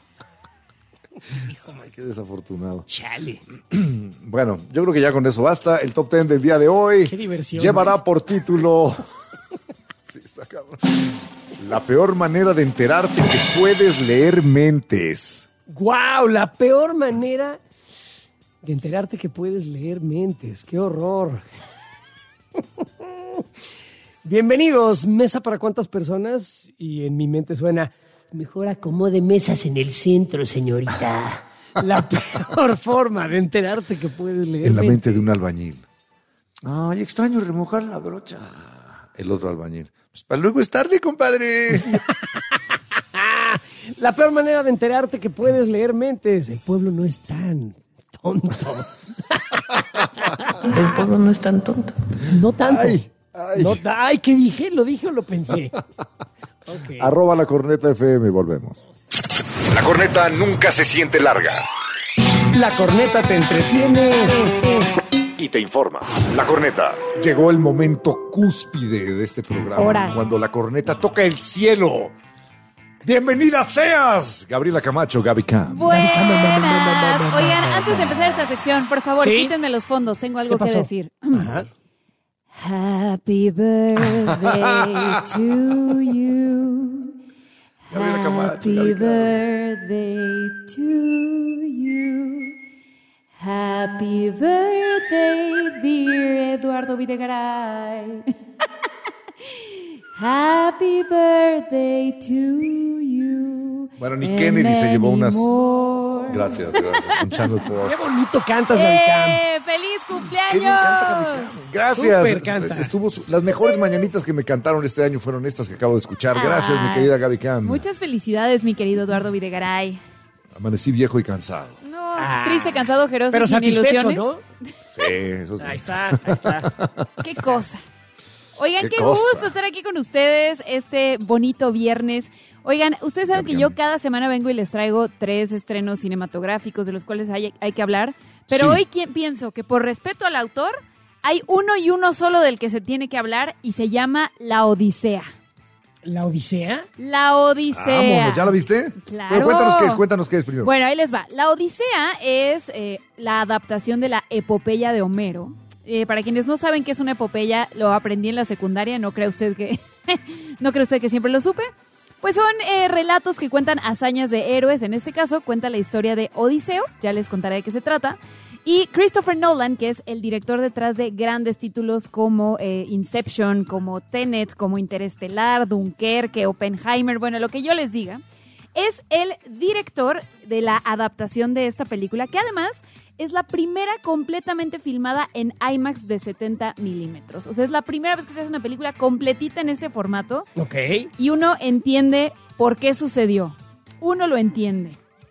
Ay, qué desafortunado. Chale. Bueno, yo creo que ya con eso basta. El top 10 del día de hoy Qué diversión, llevará por título... Sí, está cabrón. La peor manera de enterarte que puedes leer mentes. ¡Guau! La peor manera de enterarte que puedes leer mentes. ¡Qué horror! Bienvenidos. ¿Mesa para cuántas personas? Y en mi mente suena... Mejor acomode mesas en el centro, señorita. La peor forma de enterarte que puedes leer. En la mente de un albañil. Ay, extraño remojar la brocha. El otro albañil. Pues para luego es tarde, compadre. La peor manera de enterarte que puedes leer mentes. El pueblo no es tan tonto. El pueblo no es tan tonto. No tanto. Ay. Ay, ¿qué dije? ¿Lo dije o lo pensé? Okay. @ La Corneta FM, volvemos. La corneta nunca se siente larga. La corneta te entretiene Y te informa. La corneta. Llegó el momento cúspide de este programa. Ahora. Cuando la corneta toca el cielo. ¡Bienvenida seas! Gabriela Camacho, Gaby Cam. Buenas. Oigan, antes de empezar esta sección, por favor, ¿Sí? Quítenme los fondos. Tengo algo que decir. Ajá. Happy birthday to you. Gabriela Camacho, Happy Gaby Cam. birthday to you. Happy birthday, dear Eduardo Videgaray. Happy birthday to you. Bueno, ni Kennedy se llevó unas... More. Gracias. Escuchando todo. Qué bonito cantas, Gaby Cam. ¡Feliz cumpleaños! Qué bien canta Gaby Cam. Gracias. Súper canta. Las mejores mañanitas que me cantaron este año fueron estas que acabo de escuchar. Gracias, mi querida Gaby Cam. Muchas felicidades, mi querido Eduardo Videgaray. Amanecí viejo y cansado. No, triste, cansado, ojeroso, Pero sin satisfecho, ilusiones. ¿no? Sí, eso sí. Ahí está. Qué cosa. Oigan, Qué qué cosa. gusto estar aquí con ustedes este bonito viernes. Oigan, ustedes saben que yo cada semana vengo y les traigo 3 estrenos cinematográficos de los cuales hay que hablar. Pero Sí. hoy pienso que por respeto al autor, hay uno solo del que se tiene que hablar y se llama La Odisea. ¿La Odisea? La Odisea. Vámonos, ¿ya la viste? Claro. Pero cuéntanos qué es primero. Bueno, ahí les va. La Odisea es la adaptación de la epopeya de Homero. Para quienes no saben qué es una epopeya, lo aprendí en la secundaria, no cree usted que siempre lo supe. Pues son relatos que cuentan hazañas de héroes. En este caso, cuenta la historia de Odiseo, ya les contaré de qué se trata. Y Christopher Nolan, que es el director detrás de grandes títulos como Inception, como Tenet, como Interestelar, Dunkerque, Oppenheimer, bueno, lo que yo les diga, es el director de la adaptación de esta película, que además es la primera completamente filmada en IMAX de 70 milímetros. O sea, es la primera vez que se hace una película completita en este formato. Ok. Y uno entiende por qué sucedió. Uno lo entiende.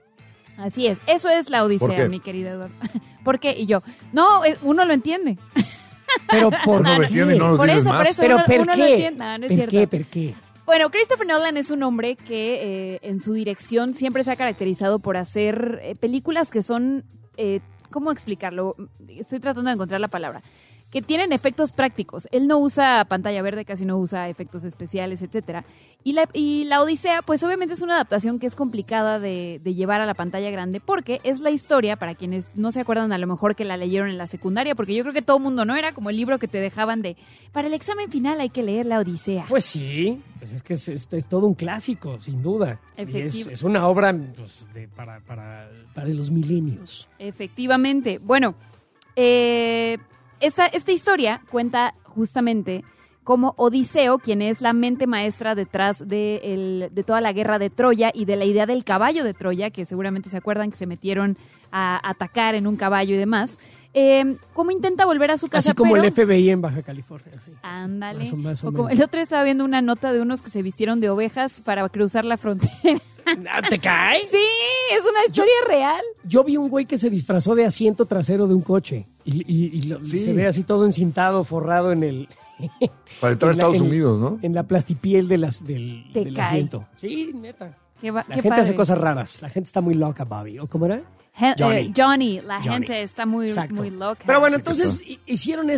Así es. Eso es La Odisea, mi querida Eduardo. ¿Por qué? Y yo, no, uno lo entiende. Pero ¿por Uno lo entiende y no nos por dices eso, más. por eso, ¿Pero uno por lo qué? entiende. No, no es cierto. ¿Por qué? Bueno, Christopher Nolan es un hombre que en su dirección siempre se ha caracterizado por hacer películas que son, ¿cómo explicarlo? Estoy tratando de encontrar la palabra. Que tienen efectos prácticos. Él no usa pantalla verde, casi no usa efectos especiales, etcétera. Y la Odisea, pues obviamente es una adaptación que es complicada de llevar a la pantalla grande porque es la historia, para quienes no se acuerdan a lo mejor que la leyeron en la secundaria, porque yo creo que todo mundo no era como el libro que te dejaban de, para el examen final hay que leer la Odisea. Pues sí, pues es que es todo un clásico, sin duda. Y Efectivo. es una obra pues, para los milenios. Efectivamente. Bueno, esta historia cuenta justamente como Odiseo, quien es la mente maestra detrás de toda la guerra de Troya y de la idea del caballo de Troya, que seguramente se acuerdan que se metieron a atacar en un caballo y demás. ¿Cómo intenta volver a su casa? Así como el FBI en Baja California. Sí. Ándale. Más o O como, menos. el otro día estaba viendo una nota de unos que se vistieron de ovejas para cruzar la frontera. ¿Te cae? Sí, es una historia real. Yo vi un güey que se disfrazó de asiento trasero de un coche y se ve así todo encintado, forrado en el... Para entrar a Estados Unidos, ¿no? En la plastipiel del Te cae. asiento. Sí, neta. Qué La gente hace cosas raras. La gente está muy loca, Bobby. ¿O cómo era? Johnny, la gente está muy loca. Pero bueno, entonces hicieron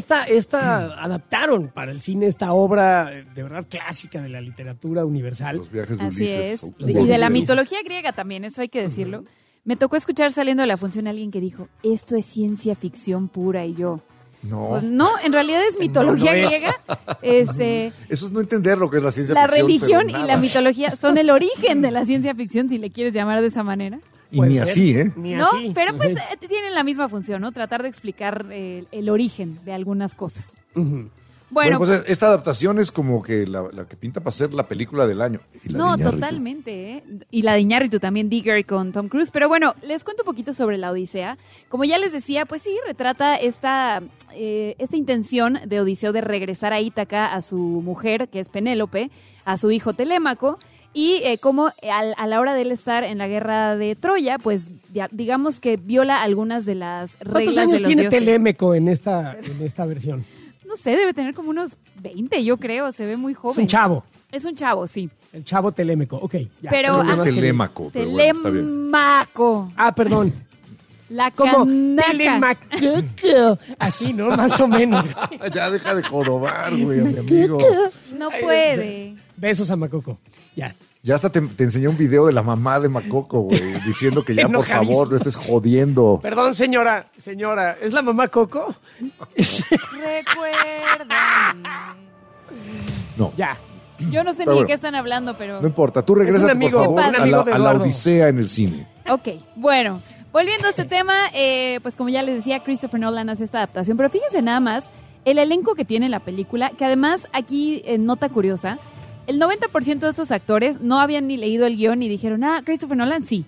adaptaron para el cine esta obra de verdad clásica de la literatura universal. Los viajes de Así Ulises. es. Y de la mitología griega también, eso hay que decirlo. Me tocó escuchar saliendo de la función a alguien que dijo, esto es ciencia ficción pura, y yo... No. Pues no, en realidad es mitología No, no es. griega. Eso es no entender lo que es la ciencia La ficción. religión pero y nada. la mitología son el origen de la ciencia ficción, si le quieres llamar de esa manera. Y ni así, ¿eh? No, pero pues tienen la misma función, ¿no? Tratar de explicar el origen de algunas cosas. Bueno, pues esta adaptación es como que la que pinta para ser la película del año. Y la no, de Iñárritu. totalmente, ¿eh? Y la de Iñárritu también, Digger con Tom Cruise. Pero bueno, les cuento un poquito sobre la Odisea. Como ya les decía, pues sí, retrata esta intención de Odiseo de regresar a Ítaca a su mujer, que es Penélope, a su hijo Telémaco, y cómo a la hora de él estar en la guerra de Troya, pues ya, digamos que viola algunas de las reglas ¿Cuántos años de los tiene dioses. Telémaco en esta versión? No sé, debe tener como unos 20, yo creo, se ve muy joven. Es un chavo. Es un chavo, sí. El chavo Telémaco, ok. Ya. Pero No es Telémaco, pero bueno, está bien. Telemaco. Ah, perdón. La Como canaca. Telemaco. Así, ¿no? Más o menos. Ya deja de jorobar, güey, a mi amigo. No puede. Besos a Macoco. Ya. Ya hasta te enseñé un video de la mamá de Macoco, güey, diciendo que ya, por Enojadísimo. favor, no estés jodiendo. Perdón, señora. ¿Es la mamá Coco? Recuérdame. No. Ya. Yo no sé Pero ni bueno, de qué están hablando, pero... No importa, tú regrésate, por amigo, favor, un a amigo de la Eduardo. Odisea en el cine. Ok, bueno, volviendo a este tema, pues como ya les decía, Christopher Nolan hace esta adaptación, pero fíjense nada más el elenco que tiene la película, que además aquí, nota curiosa, el 90% de estos actores no habían ni leído el guión y dijeron, Christopher Nolan, sí.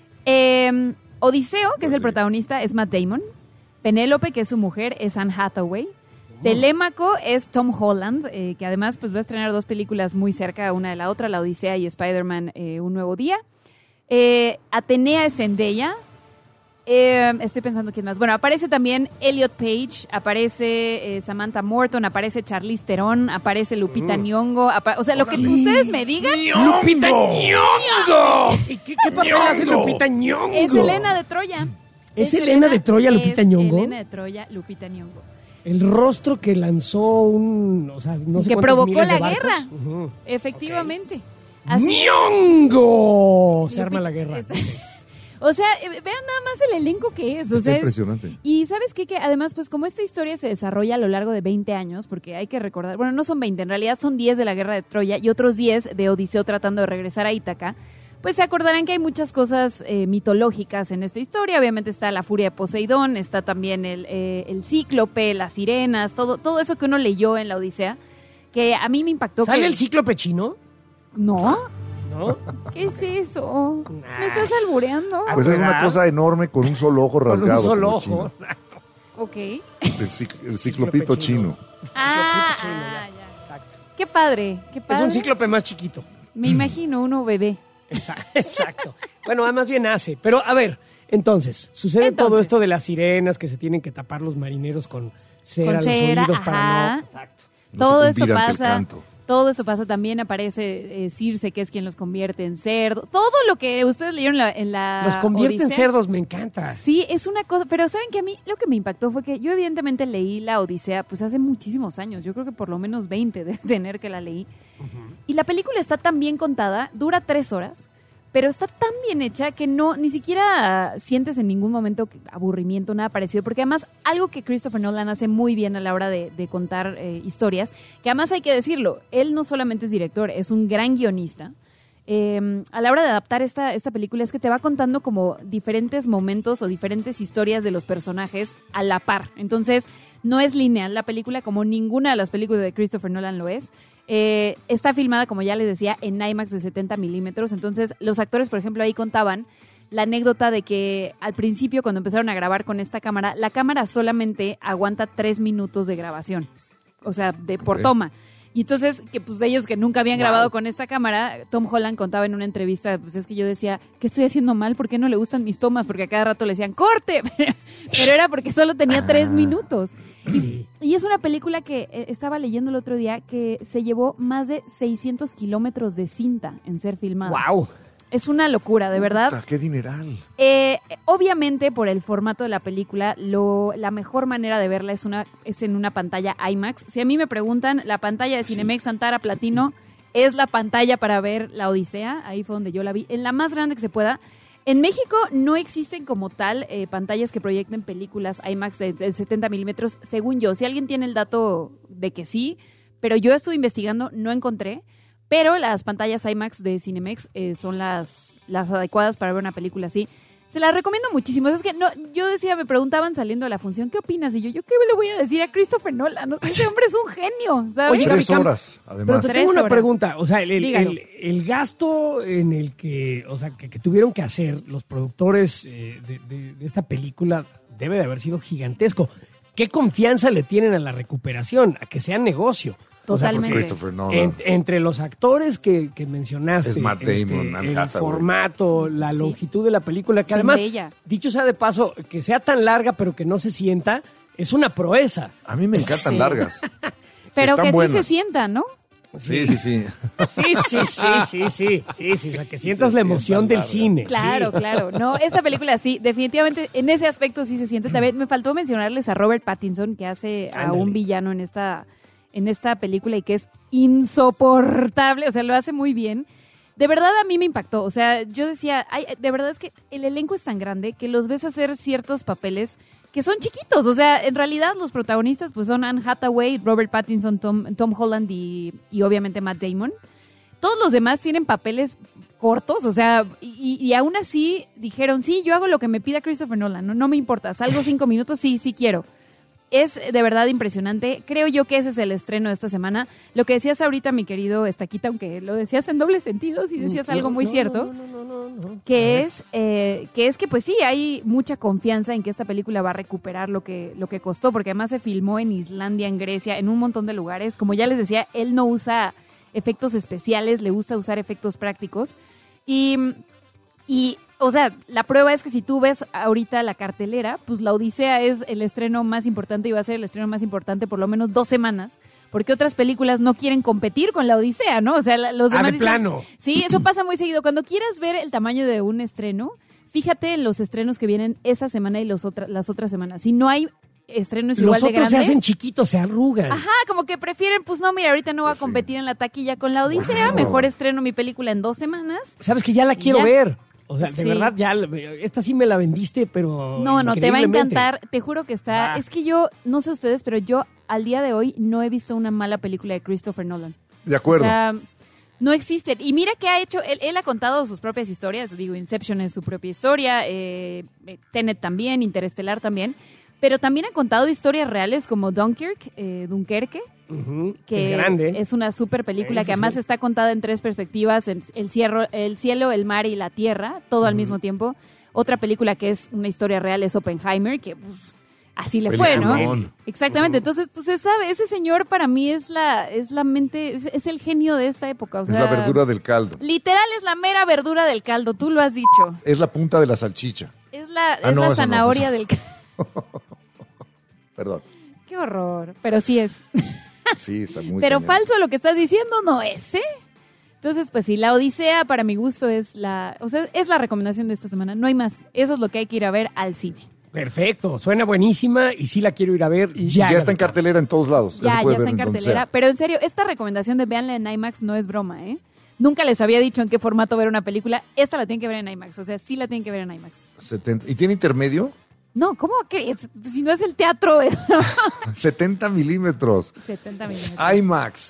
Odiseo, que es el protagonista, es Matt Damon. Penélope, que es su mujer, es Anne Hathaway. Telémaco es Tom Holland, que además pues va a estrenar 2 películas muy cerca una de la otra, La Odisea y Spider-Man Un Nuevo Día. Atenea es Zendaya. Estoy pensando quién más. Bueno, aparece también Elliot Page, aparece Samantha Morton, aparece Charlize Theron, aparece Lupita Nyong'o. O sea, lo que ustedes me digan. ¡Lupita Nyong'o! ¿Y qué papel hace Lupita Nyong'o? Es Helena de Troya. ¿Es Helena de Troya, Lupita Nyong'o? Helena de Troya, Lupita Nyong'o. El rostro que lanzó no sé Que cuántos provocó miles de la barcos. guerra. Ujú. Efectivamente. Así es. ¡Nyong'o! Se arma la guerra. O sea, vean nada más el elenco que es. O Está sea, impresionante. Y ¿sabes qué? Que además, pues como esta historia se desarrolla a lo largo de 20 años, porque hay que recordar, bueno, no son 20, en realidad son 10 de la guerra de Troya y otros 10 de Odiseo tratando de regresar a Ítaca, pues se acordarán que hay muchas cosas mitológicas en esta historia. Obviamente está la furia de Poseidón, está también el cíclope, las sirenas, todo eso que uno leyó en la Odisea, que a mí me impactó. ¿Sale que... el cíclope chino? No. ¿No? ¿Qué es eso? ¿Me estás albureando? Pues es una cosa enorme con un solo ojo rasgado. Con un solo como ojo. chino. Exacto. Ok. El ciclopito chino. Ya. Exacto. Qué padre, qué padre. Es un cíclope más chiquito. Me imagino uno bebé. Exacto. Bueno, más bien nace. Pero, a ver, entonces, sucede todo esto de las sirenas que se tienen que tapar los marineros con cera, Con los cera, oídos ajá. para no... Exacto. Todo se esto convida ante el pasa. canto. Todo eso pasa. También aparece Circe, que es quien los convierte en cerdo. Todo lo que ustedes leyeron en la Los convierte en Odisea. cerdos, me encanta. Sí, es una cosa. Pero ¿saben que a mí lo que me impactó fue que yo evidentemente leí la Odisea pues hace muchísimos años. Yo creo que por lo menos 20 de tener que la leí. Y la película está tan bien contada, dura 3 horas, pero está tan bien hecha que ni siquiera sientes en ningún momento aburrimiento, nada parecido, porque además algo que Christopher Nolan hace muy bien a la hora de contar historias, que además hay que decirlo, él no solamente es director, es un gran guionista. a la hora de adaptar esta película es que te va contando como diferentes momentos o diferentes historias de los personajes a la par. Entonces, no es lineal la película como ninguna de las películas de Christopher Nolan lo es. Está filmada, como ya les decía, en IMAX de 70 milímetros. Entonces, los actores, por ejemplo, ahí contaban la anécdota de que al principio, cuando empezaron a grabar con esta cámara, la cámara solamente aguanta 3 minutos de grabación. O sea, por toma. Y entonces, que pues ellos que nunca habían grabado con esta cámara, Tom Holland contaba en una entrevista, pues es que yo decía, ¿qué estoy haciendo mal? ¿Por qué no le gustan mis tomas? Porque a cada rato le decían, ¡corte! Pero era porque solo tenía 3 minutos. Y es una película que estaba leyendo el otro día que se llevó más de 600 kilómetros de cinta en ser filmada. ¡Wow! Es una locura, de verdad. ¡Qué dineral! Obviamente, por el formato de la película, la mejor manera de verla es en una pantalla IMAX. Si a mí me preguntan, la pantalla de Cinemex Antara Platino es la pantalla para ver La Odisea. Ahí fue donde yo la vi, en la más grande que se pueda. En México no existen como tal pantallas que proyecten películas IMAX de 70 milímetros, según yo. Si alguien tiene el dato de que sí, pero yo estuve investigando, no encontré. Pero las pantallas IMAX de Cinemex son las adecuadas para ver una película así. Se las recomiendo muchísimo. Es que no, yo decía, me preguntaban saliendo de la función, ¿qué opinas? Y yo ¿qué le voy a decir a Christopher Nolan? No sé, ese hombre es un genio, ¿sabes? Oye, 3 horas, además. Pero tengo una pregunta. O sea, el gasto en el que, o sea, que tuvieron que hacer los productores de esta película debe de haber sido gigantesco. ¿Qué confianza le tienen a la recuperación? A que sea negocio. Totalmente. O sea, entre los actores que mencionaste, es Matt Damon, el formato, la longitud de la película, que además, dicho sea de paso, que sea tan larga pero que no se sienta, es una proeza. A mí me encantan largas. Pero que buenas. sí se sienta, ¿no? Sí. Sí, o sea, que sientas la emoción del cine. Claro. No, esta película sí, definitivamente, en ese aspecto sí se siente. También me faltó mencionarles a Robert Pattinson, que hace a un villano en esta película y que es insoportable, o sea, lo hace muy bien. De verdad a mí me impactó, o sea, yo decía, de verdad es que el elenco es tan grande que los ves hacer ciertos papeles que son chiquitos, o sea, en realidad los protagonistas pues son Anne Hathaway, Robert Pattinson, Tom Holland y obviamente Matt Damon. Todos los demás tienen papeles cortos, o sea, y aún así dijeron, sí, yo hago lo que me pida Christopher Nolan, no me importa, salgo 5 minutos, sí quiero. Es de verdad impresionante. Creo yo que ese es el estreno de esta semana. Lo que decías ahorita, mi querido Estaquita, aunque lo decías en doble sentido, si decías algo muy cierto, que es que pues sí, hay mucha confianza en que esta película va a recuperar lo que costó, porque además se filmó en Islandia, en Grecia, en un montón de lugares. Como ya les decía, él no usa efectos especiales, le gusta usar efectos prácticos. Y o sea, la prueba es que si tú ves ahorita la cartelera, pues La Odisea es el estreno más importante y va a ser el estreno más importante por lo menos 2 semanas, porque otras películas no quieren competir con La Odisea, ¿no? O sea, los demás de plano. Sí, eso pasa muy seguido. Cuando quieras ver el tamaño de un estreno, fíjate en los estrenos que vienen esa semana y las otras semanas. Si no hay estrenos igual de grandes, los otros se hacen chiquitos, se arrugan. Ajá, como que prefieren, pues no, mira, ahorita no va a competir en la taquilla con La Odisea, mejor estreno mi película en 2 semanas. Sabes que ya la quiero ver. O sea, de verdad, ya, esta sí me la vendiste, pero no, te va a encantar, te juro que está, es que yo, no sé ustedes, pero yo al día de hoy no he visto una mala película de Christopher Nolan. De acuerdo. O sea, no existen. Y mira que ha hecho, él ha contado sus propias historias, digo, Inception es su propia historia, Tenet también, Interestelar también, pero también ha contado historias reales como Dunkerque, que es grande. Es una super película que además está contada en 3 perspectivas, el cielo, el mar y la tierra, todo al mismo tiempo. Otra película que es una historia real es Oppenheimer, que pues, así le fue, ¿no? Exactamente. Entonces, pues se sabe, ese señor para mí es la mente, es el genio de esta época. O sea, es la verdura del caldo. Literal es la mera verdura del caldo, tú lo has dicho. Es la punta de la salchicha. Es la zanahoria del caldo. Perdón. Qué horror, pero sí es. Sí, está muy Pero cañón. Falso lo que estás diciendo no es, ¿eh? Entonces, pues sí, La Odisea para mi gusto es la recomendación de esta semana, no hay más. Eso es lo que hay que ir a ver al cine. Perfecto, suena buenísima y sí la quiero ir a ver. Y ya está en cartelera en todos lados. Ya está en cartelera, pero en serio, esta recomendación de véanla en IMAX no es broma, ¿eh? Nunca les había dicho en qué formato ver una película. Esta la tienen que ver en IMAX, o sea, sí la tienen que ver en IMAX. 70. ¿Y tiene intermedio? No, ¿cómo crees? Si no es el teatro. 70 milímetros. 70 milímetros. IMAX.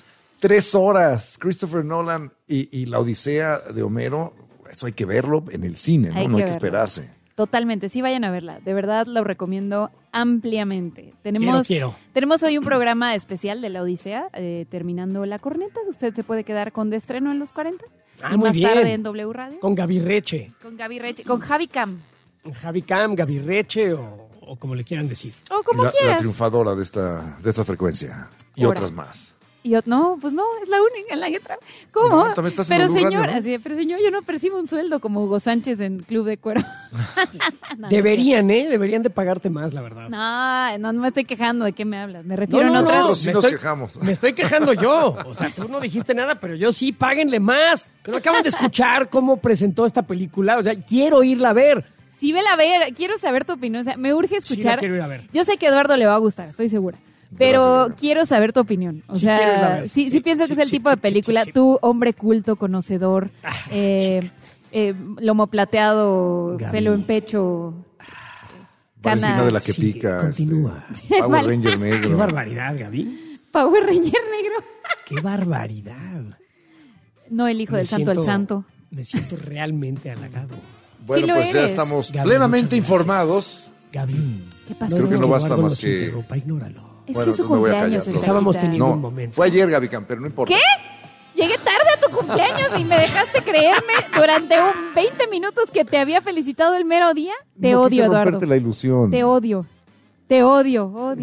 3 horas. Christopher Nolan y la Odisea de Homero, eso hay que verlo en el cine, ¿no? No hay que esperarse. Totalmente, sí, vayan a verla. De verdad, lo recomiendo ampliamente. Tenemos hoy un programa especial de la Odisea, terminando La Corneta. Usted se puede quedar con De Estreno en los 40. Y muy más bien. tarde en W Radio. Con Gaby Reche. Con Javi Cam. Javi Cam, Gaby Reche o como le quieran decir. O como La quieras. triunfadora de esta frecuencia. Y Ahora. otras más. Y yo, no, pues no, es la única en la que trabajo. ¿Cómo? No, también estás en pero W señor, Radio, ¿no? así, pero señor, yo no percibo un sueldo como Hugo Sánchez en Club de Cuero. Deberían de pagarte más, la verdad. No me estoy quejando. ¿De qué me hablas? Me refiero en otras... Nosotros sí nos quejamos. Me estoy quejando yo. O sea, tú no dijiste nada, pero yo sí, páguenle más. Pero acaban de escuchar cómo presentó esta película. O sea, quiero irla a ver. Sí, vela a ver. Quiero saber tu opinión. O sea, me urge escuchar. Sí, la quiero ir a ver. Yo sé que a Eduardo le va a gustar, estoy segura. Pero quiero saber tu opinión. O Sí, quiero irla a sea, ver. sí pienso que es el tipo de película. Tú, hombre culto, conocedor, lomo plateado, Gaby. pelo en pecho, Valentina de la que Sigue, pica. continúa. Power Vale. Ranger negro. Qué barbaridad, Gaby. Power Ranger negro. Qué barbaridad. No el hijo del santo, el santo. Me siento realmente halagado. Bueno, Sí lo pues ya eres. estamos Gaby, plenamente muchas gracias. informados. Gaby. ¿Qué pasó? Creo que no basta Eduardo más nos que... interrumpa, ignóralo. Es Bueno, que es su entonces me voy a cumpleaños. callar, Estábamos Estábamos teniendo No, un momento. fue ayer, Gaby Cam, pero no importa. ¿Qué? Llegué tarde a tu cumpleaños y me dejaste creerme durante 20 minutos que te había felicitado el mero día. Te No odio, quise Eduardo. romperte la ilusión. Te odio. Te odio.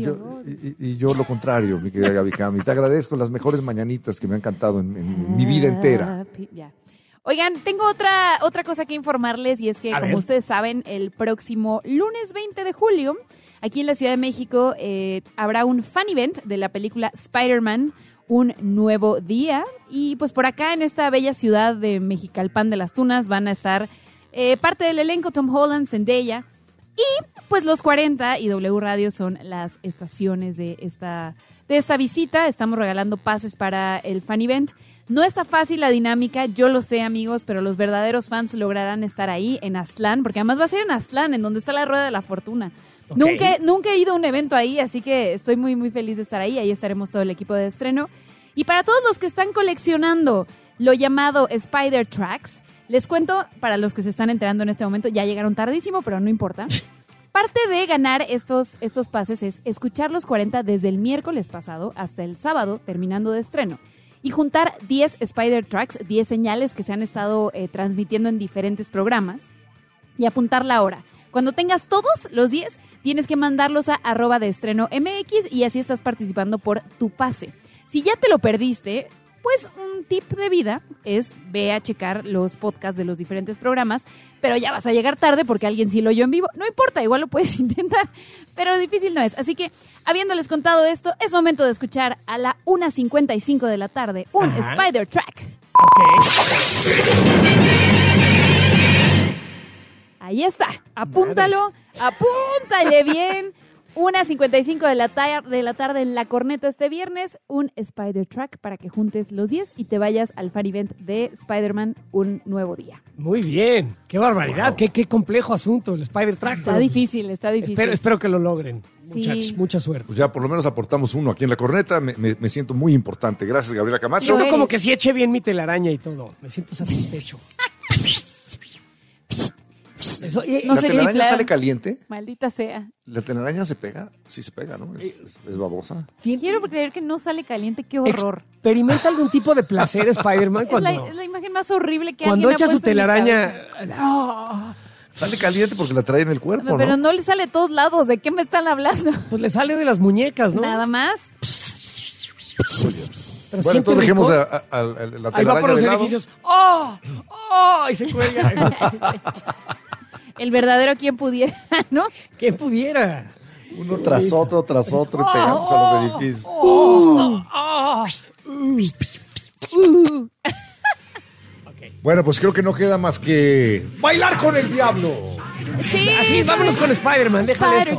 Y yo lo contrario, mi querida Gaby Cam. Y te agradezco las mejores mañanitas que me han cantado en mi vida entera. Ya. Oigan, tengo otra cosa que informarles y es que, A como ver. ustedes saben, el próximo lunes 20 de julio, aquí en la Ciudad de México, habrá un fan event de la película Spider-Man, Un Nuevo Día. Y pues por acá, en esta bella ciudad de Mexicalpan de las Tunas, van a estar parte del elenco: Tom Holland, Zendaya. Y pues los 40 y W Radio son las estaciones de esta visita. Estamos regalando pases para el fan event. No está fácil la dinámica, yo lo sé, amigos, pero los verdaderos fans lograrán estar ahí en Aztlán, porque además va a ser en Aztlán, en donde está la Rueda de la Fortuna. Ok. Nunca he ido a un evento ahí, así que estoy muy, muy feliz de estar ahí. Ahí estaremos todo el equipo de estreno. Y para todos los que están coleccionando lo llamado Spider Tracks, les cuento, para los que se están enterando en este momento, ya llegaron tardísimo, pero no importa. Parte de ganar estos pases es escuchar los 40 desde el miércoles pasado hasta el sábado, terminando de estreno, y juntar 10 Spider Tracks, 10 señales que se han estado transmitiendo en diferentes programas, y apuntar la hora. Cuando tengas todos los 10, tienes que mandarlos a @deestreno.mx y así estás participando por tu pase. Si ya te lo perdiste, pues un tip de vida es ve a checar los podcasts de los diferentes programas, pero ya vas a llegar tarde porque alguien sí lo oyó en vivo. No importa, igual lo puedes intentar, pero difícil no es. Así que, habiéndoles contado esto, es momento de escuchar a la 1:55 de la tarde un Ajá. Spider Track. Ahí está, apúntalo, apúntale bien. 1:55 de la tarde en La Corneta este viernes, un Spider Track para que juntes los 10 y te vayas al fan event de Spider-Man Un Nuevo Día. Muy bien. Qué barbaridad. Wow. Qué complejo asunto el Spider Track. Está difícil. Espero que lo logren. Sí. Muchachos, mucha suerte. Pues ya por lo menos aportamos uno aquí en La Corneta. Me siento muy importante. Gracias, Gabriela Camacho. Siento como que sí eché bien mi telaraña y todo. Me siento satisfecho. Eso, ¿La telaraña sale caliente? Maldita sea. ¿La telaraña se pega? Sí se pega, ¿no? Es babosa. Quiero creer que no sale caliente. ¡Qué horror! ¿Experimenta algún tipo de placer Spider-Man cuando... Es la imagen más horrible que cuando alguien echa ha su puesto en mi telaraña... cabeza. Sale caliente porque la trae en el cuerpo, Pero ¿no? no le sale de todos lados. ¿De qué me están hablando? Pues le sale de las muñecas, ¿no? Nada más. Pero bueno, entonces dejemos a la telaraña ahí va por los de lado. edificios. ¡Oh! ¡Oh! Y se cuelga. El verdadero quien pudiera, ¿no? ¿Quién pudiera? Uno tras otro, y pegándose a los edificios. Bueno, pues creo que no queda más que bailar con el diablo. Sí, así, vámonos con Spider-Man. Déjale esto.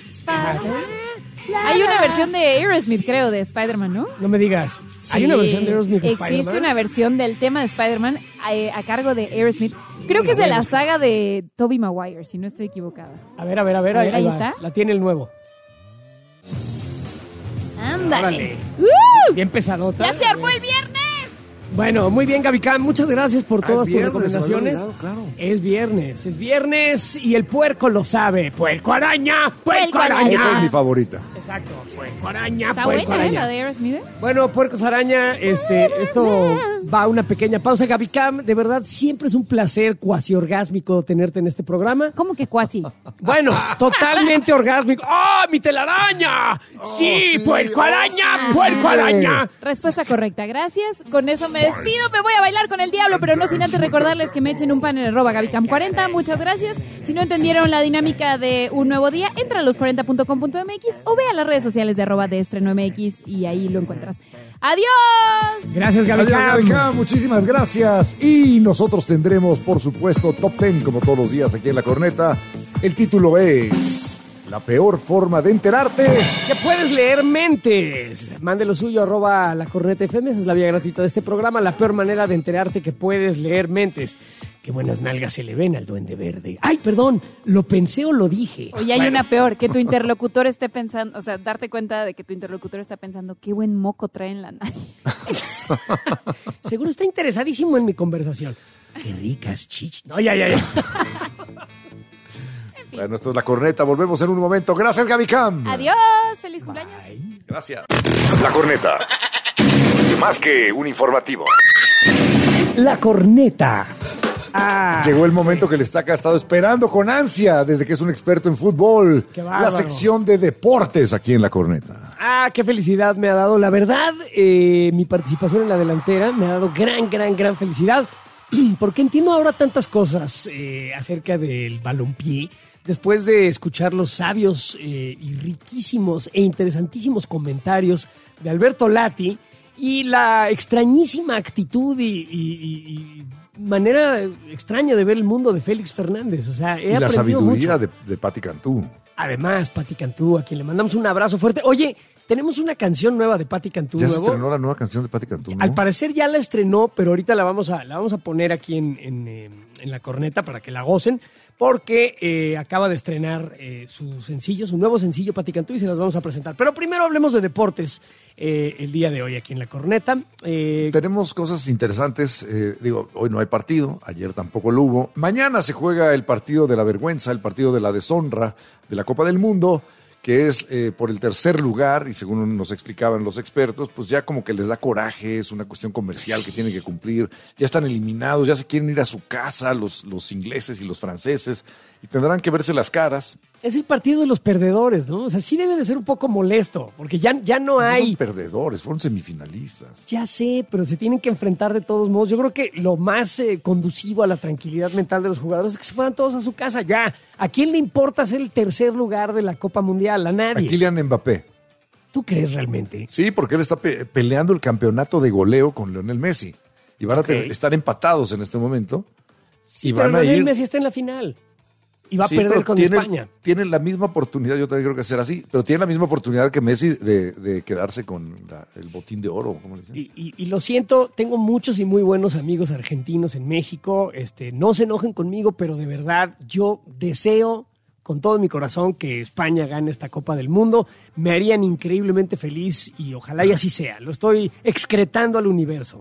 Hay una versión de Aerosmith, creo, de Spider-Man, ¿no? No me digas. Sí, ¿Hay una versión de Aerosmith de Spider-Man? Existe una versión del tema de Spider-Man a cargo de Aerosmith. Creo que es de la saga de Tobey Maguire, si no estoy equivocada. A ver. Ahí va. está. La tiene el nuevo. Ándale. Bien pesadota. ¡Ya se armó el viernes! Bueno, muy bien, Gaby Cam. Muchas gracias por todas tus recomendaciones. Claro. Es viernes y el puerco lo sabe. ¡Puerco araña! ¡Puerco araña! Esa es mi favorita. Exacto. Puerco araña, ¿Está puerco buena, araña. la de Aerosmith? Bueno, puercos araña, esto va a una pequeña pausa. Gaby Cam, de verdad, siempre es un placer cuasi orgásmico tenerte en este programa. ¿Cómo que cuasi? Bueno, totalmente orgásmico. ¡Oh, mi telaraña! Sí, puerco araña, puerco araña. Respuesta correcta, gracias. Con eso me despido, me voy a bailar con el diablo, pero no sin antes recordarles que me echen un pan en @GabyCam40. Muchas gracias. Si no entendieron la dinámica de un nuevo día, entra a los40.com.mx o ve a las redes sociales de @deestrenoMX y ahí lo encuentras. ¡Adiós! Gracias, Gaby Adiós, Cam. Gaby Cam, muchísimas gracias. Y nosotros tendremos, por supuesto, Top 10, como todos los días aquí en La Corneta. El título es La peor forma de enterarte. Que puedes leer mentes. Mande lo suyo @lacornetafm. Esa es la vía gratuita de este programa. La peor manera de enterarte que puedes leer mentes. Qué buenas nalgas se le ven al duende verde. Ay, perdón, ¿lo pensé o lo dije? Oye, hay una peor, que tu interlocutor esté pensando, o sea, darte cuenta de que tu interlocutor está pensando, qué buen moco trae en la nariz. Seguro está interesadísimo en mi conversación. Qué ricas chichis. No, ya. Bueno, esto es La Corneta. Volvemos en un momento. Gracias, Gaby Cam. Adiós, feliz cumpleaños. Gracias. La Corneta. Más que un informativo. La Corneta. Llegó el momento que el Estaca ha estado esperando con ansia desde que es un experto en fútbol. Qué bárbaro. La sección de deportes aquí en La Corneta. Qué felicidad me ha dado. La verdad, mi participación en la delantera me ha dado gran felicidad. Porque entiendo ahora tantas cosas acerca del balompié. Después de escuchar los sabios y riquísimos e interesantísimos comentarios de Alberto Lati y la extrañísima actitud y manera extraña de ver el mundo de Félix Fernández. O sea, he Y la aprendido sabiduría mucho. de Pati Cantú. Además, Pati Cantú, a quien le mandamos un abrazo fuerte. Oye, tenemos una canción nueva de Pati Cantú. Ya se nuevo. estrenó la nueva canción de Pati Cantú, ¿no? Al parecer ya la estrenó, pero ahorita la vamos a poner aquí en La Corneta para que la gocen, porque acaba de estrenar su sencillo, su nuevo sencillo, Pati Cantú, y se las vamos a presentar. Pero primero hablemos de deportes el día de hoy aquí en La Corneta. Tenemos cosas interesantes. Hoy no hay partido, ayer tampoco lo hubo. Mañana se juega el partido de la vergüenza, el partido de la deshonra de la Copa del Mundo, que es por el tercer lugar, y según nos explicaban los expertos, pues ya como que les da coraje, es una cuestión comercial que tienen que cumplir, ya están eliminados, ya se quieren ir a su casa los ingleses y los franceses, y tendrán que verse las caras. Es el partido de los perdedores, ¿no? O sea, sí debe de ser un poco molesto, porque ya no hay... No son perdedores, fueron semifinalistas. Ya sé, pero se tienen que enfrentar de todos modos. Yo creo que lo más conducivo a la tranquilidad mental de los jugadores es que se fueran todos a su casa ya. ¿A quién le importa ser el tercer lugar de la Copa Mundial? A nadie. A Kylian Mbappé. ¿Tú crees realmente? Sí, porque él está peleando el campeonato de goleo con Lionel Messi. Y van a estar empatados en este momento. Sí, y pero van a Lionel ir... Messi está en la final. Y va a Sí, perder pero con España. Tienen la misma oportunidad, yo también creo que será así, pero tienen la misma oportunidad que Messi de quedarse con el botín de oro, ¿cómo le dicen? Y lo siento, tengo muchos y muy buenos amigos argentinos en México. No se enojen conmigo, pero de verdad yo deseo con todo mi corazón que España gane esta Copa del Mundo. Me harían increíblemente feliz y ojalá y así sea. Lo estoy decretando al universo.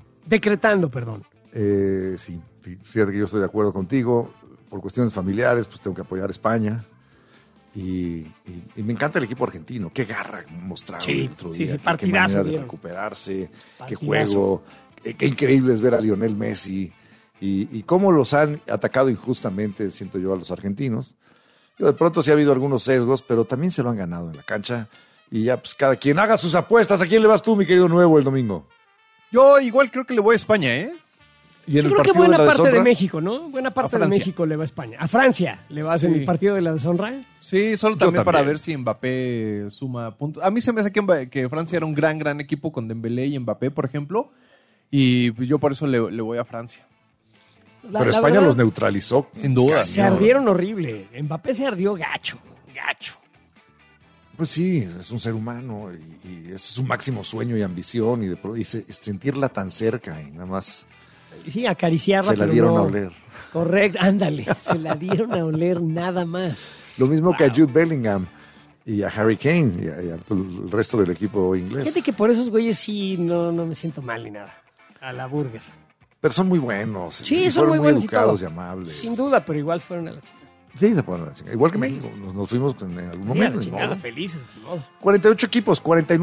Sí, fíjate que yo estoy de acuerdo contigo. Por cuestiones familiares, pues tengo que apoyar a España. Y me encanta el equipo argentino. Qué garra mostraron el otro día. Qué partidazo. Qué manera de recuperarse. Qué juego. Qué increíble es ver a Lionel Messi. Y cómo los han atacado injustamente, siento yo, a los argentinos. De pronto sí ha habido algunos sesgos, pero también se lo han ganado en la cancha. Y ya, pues cada quien haga sus apuestas. ¿A quién le vas tú, mi querido Nuevo, el domingo? Yo igual creo que le voy a España, ¿eh? ¿Y en Yo el creo que partido buena de la parte deshonra? de México, ¿no? Buena parte de México le va a España. A Francia le vas en el partido de la deshonra. Sí, solo también para ver si Mbappé suma puntos. A mí se me hace que Francia era un gran equipo con Dembélé y Mbappé, por ejemplo. Y pues yo por eso le voy a Francia. Pero España verdad, los neutralizó. Sin duda. Se ardieron horrible. Mbappé se ardió gacho. Pues sí, es un ser humano y es su máximo sueño y ambición y sentirla tan cerca y nada más Sí, acariciarla. se la pero dieron no. a oler. Correcto, ándale. Se la dieron a oler nada más. Lo mismo que a Jude Bellingham. Y a Harry Kane y a el resto del equipo inglés. Fíjate que por esos güeyes sí no me siento mal ni nada. A la burger. Pero son muy buenos. Sí, son muy buenos educados y amables. Sin duda, pero igual fueron a la chica. Sí, se fueron a la chica. Igual que México. Nos fuimos en algún momento. Felices. No. 48 equipos,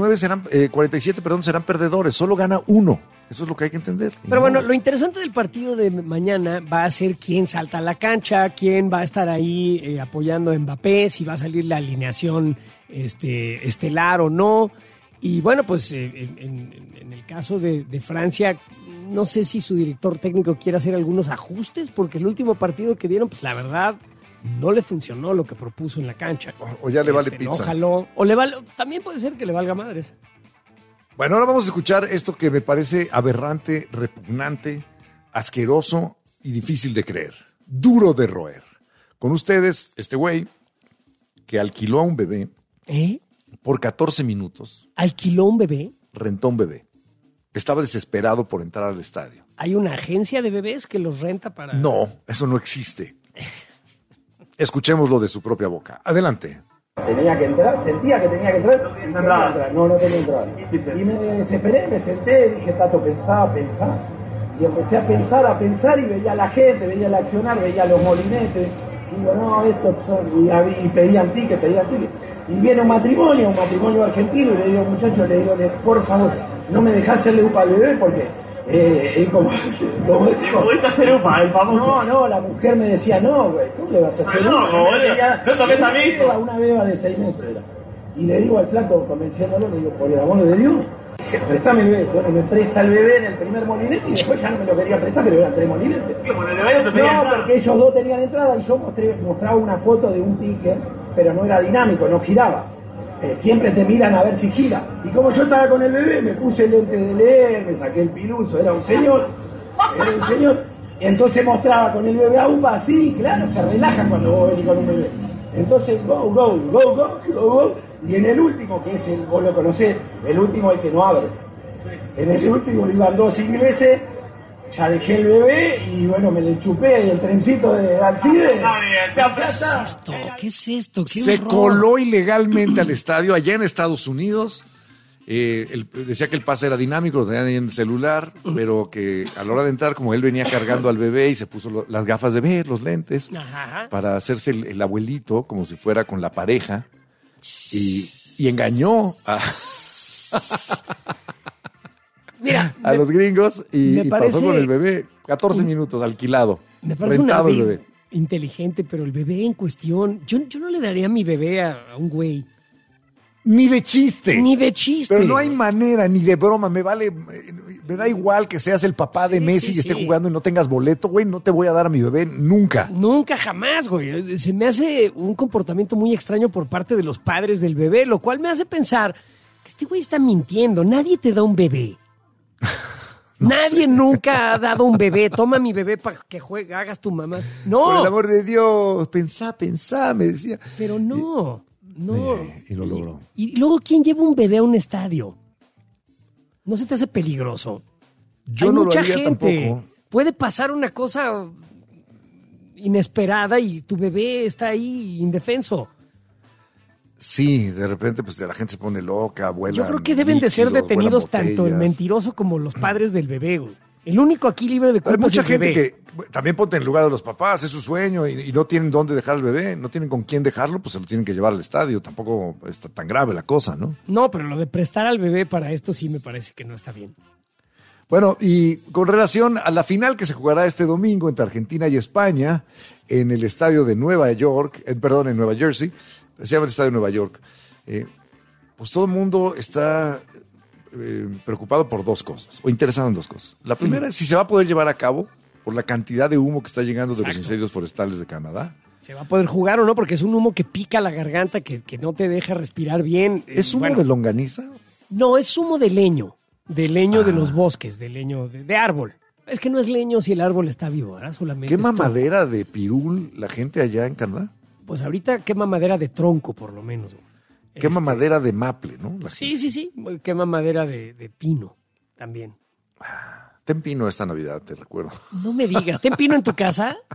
47 serán perdedores. Solo gana uno. Eso es lo que hay que entender. Pero bueno, lo interesante del partido de mañana va a ser quién salta a la cancha, quién va a estar ahí apoyando a Mbappé, si va a salir la alineación estelar o no. Y bueno, pues en el caso de Francia, no sé si su director técnico quiere hacer algunos ajustes, porque el último partido que dieron, pues la verdad, no le funcionó lo que propuso en la cancha. O ya le vale pizza. No jaló, o le vale, también puede ser que le valga madres. Bueno, ahora vamos a escuchar esto que me parece aberrante, repugnante, asqueroso y difícil de creer. Duro de roer. Con ustedes, este güey que alquiló a un bebé por 14 minutos. ¿Alquiló un bebé? Rentó un bebé. Estaba desesperado por entrar al estadio. ¿Hay una agencia de bebés que los renta para...? No, eso no existe. Escuchémoslo de su propia boca. Adelante. Tenía que entrar, sentía que tenía que entrar. No tenía entrada. Y me desesperé, me senté, dije, Tato, pensá. Y empecé a pensar y veía a la gente, veía el accionar, veía los molinetes. Y digo, no, estos son... Y pedían ticket. Y viene un matrimonio argentino, y le digo, muchachos, por favor, no me dejás hacerle UPA al bebé porque es como ¿pudiste hacer UPA al famoso? No, la mujer me decía, no, güey, ¿cómo le vas a hacer UPA? No toques a mí. Una beba de 6 meses era. Y le digo al flaco, convenciéndolo, le digo, por el amor de Dios, préstame el bebé. Bueno, me presta el bebé en el primer molinete y después ya no me lo quería prestar, pero eran 3 molinetes. No, porque ellos 2 tenían entrada y yo mostraba una foto de un ticket, pero no era dinámico, no giraba. Siempre te miran a ver si gira. Y como yo estaba con el bebé, me puse el lente de leer, me saqué el piluso, era un señor. Y entonces mostraba con el bebé a UPA así, claro, se relajan cuando vos venís con un bebé. Entonces, go. Y en el último, que es vos lo conocés, el último es el que no abre. En ese último iban 2 ingleses, ya dejé el bebé y bueno, me le chupé el trencito de Alcide. ¿Qué es esto? ¿Qué Se horror? coló ilegalmente al estadio allá en Estados Unidos. Decía que el pase era dinámico, lo tenían ahí en el celular, pero que a la hora de entrar, como él venía cargando al bebé y se puso las gafas de ver, los lentes, para hacerse el abuelito, como si fuera con la pareja, y engañó a los gringos y pasó con el bebé 14 minutos alquilado. Me parece rentado el bebé. Inteligente, pero el bebé en cuestión, yo no le daría mi bebé a un güey. Ni de chiste. Pero no hay manera, ni de broma. Me da igual que seas el papá de Messi y esté jugando y no tengas boleto, güey. No te voy a dar a mi bebé nunca. Nunca, jamás, güey. Se me hace un comportamiento muy extraño por parte de los padres del bebé, lo cual me hace pensar que este güey está mintiendo. Nadie te da un bebé. Nadie nunca ha dado un bebé. Toma mi bebé para que hagas tu mamá. No. Por el amor de Dios, pensá, me decía. Pero no. Y lo logró. Y luego, ¿quién lleva un bebé a un estadio? ¿No se te hace peligroso? Yo Hay no mucha lo haría gente. tampoco. Puede pasar una cosa inesperada y tu bebé está ahí indefenso. Sí, de repente pues la gente se pone loca, vuela. Yo creo que deben de ser líquidos, detenidos vuelan tanto el botellas. mentiroso como los padres del bebé, güey. El único aquí libre de Hay culpa es mucha el gente bebé. que también ponte en el lugar de los papás, es su sueño y no tienen dónde dejar al bebé, no tienen con quién dejarlo, pues se lo tienen que llevar al estadio. Tampoco está tan grave la cosa, ¿no? No, pero lo de prestar al bebé para esto sí me parece que no está bien. Bueno, y con relación a la final que se jugará este domingo entre Argentina y España en el estadio de Nueva York, en Nueva Jersey, se llama el estadio de Nueva York, pues todo el mundo está preocupado por 2 cosas, o interesado en 2 cosas. La primera es si se va a poder llevar a cabo por la cantidad de humo que está llegando de los incendios forestales de Canadá. ¿Se va a poder jugar o no? Porque es un humo que pica la garganta, que no te deja respirar bien. ¿Es humo de longaniza? No, es humo de leño de los bosques, de leño de árbol. Es que no es leño si el árbol está vivo, ¿verdad? Solamente ¿Quema madera de pirul la gente allá en Canadá? Pues ahorita quema madera de tronco, por lo menos. Quema madera de maple, ¿no? Sí. Quema madera de pino también. Ten pino esta Navidad, te recuerdo. No me digas, ¿ten pino en tu casa?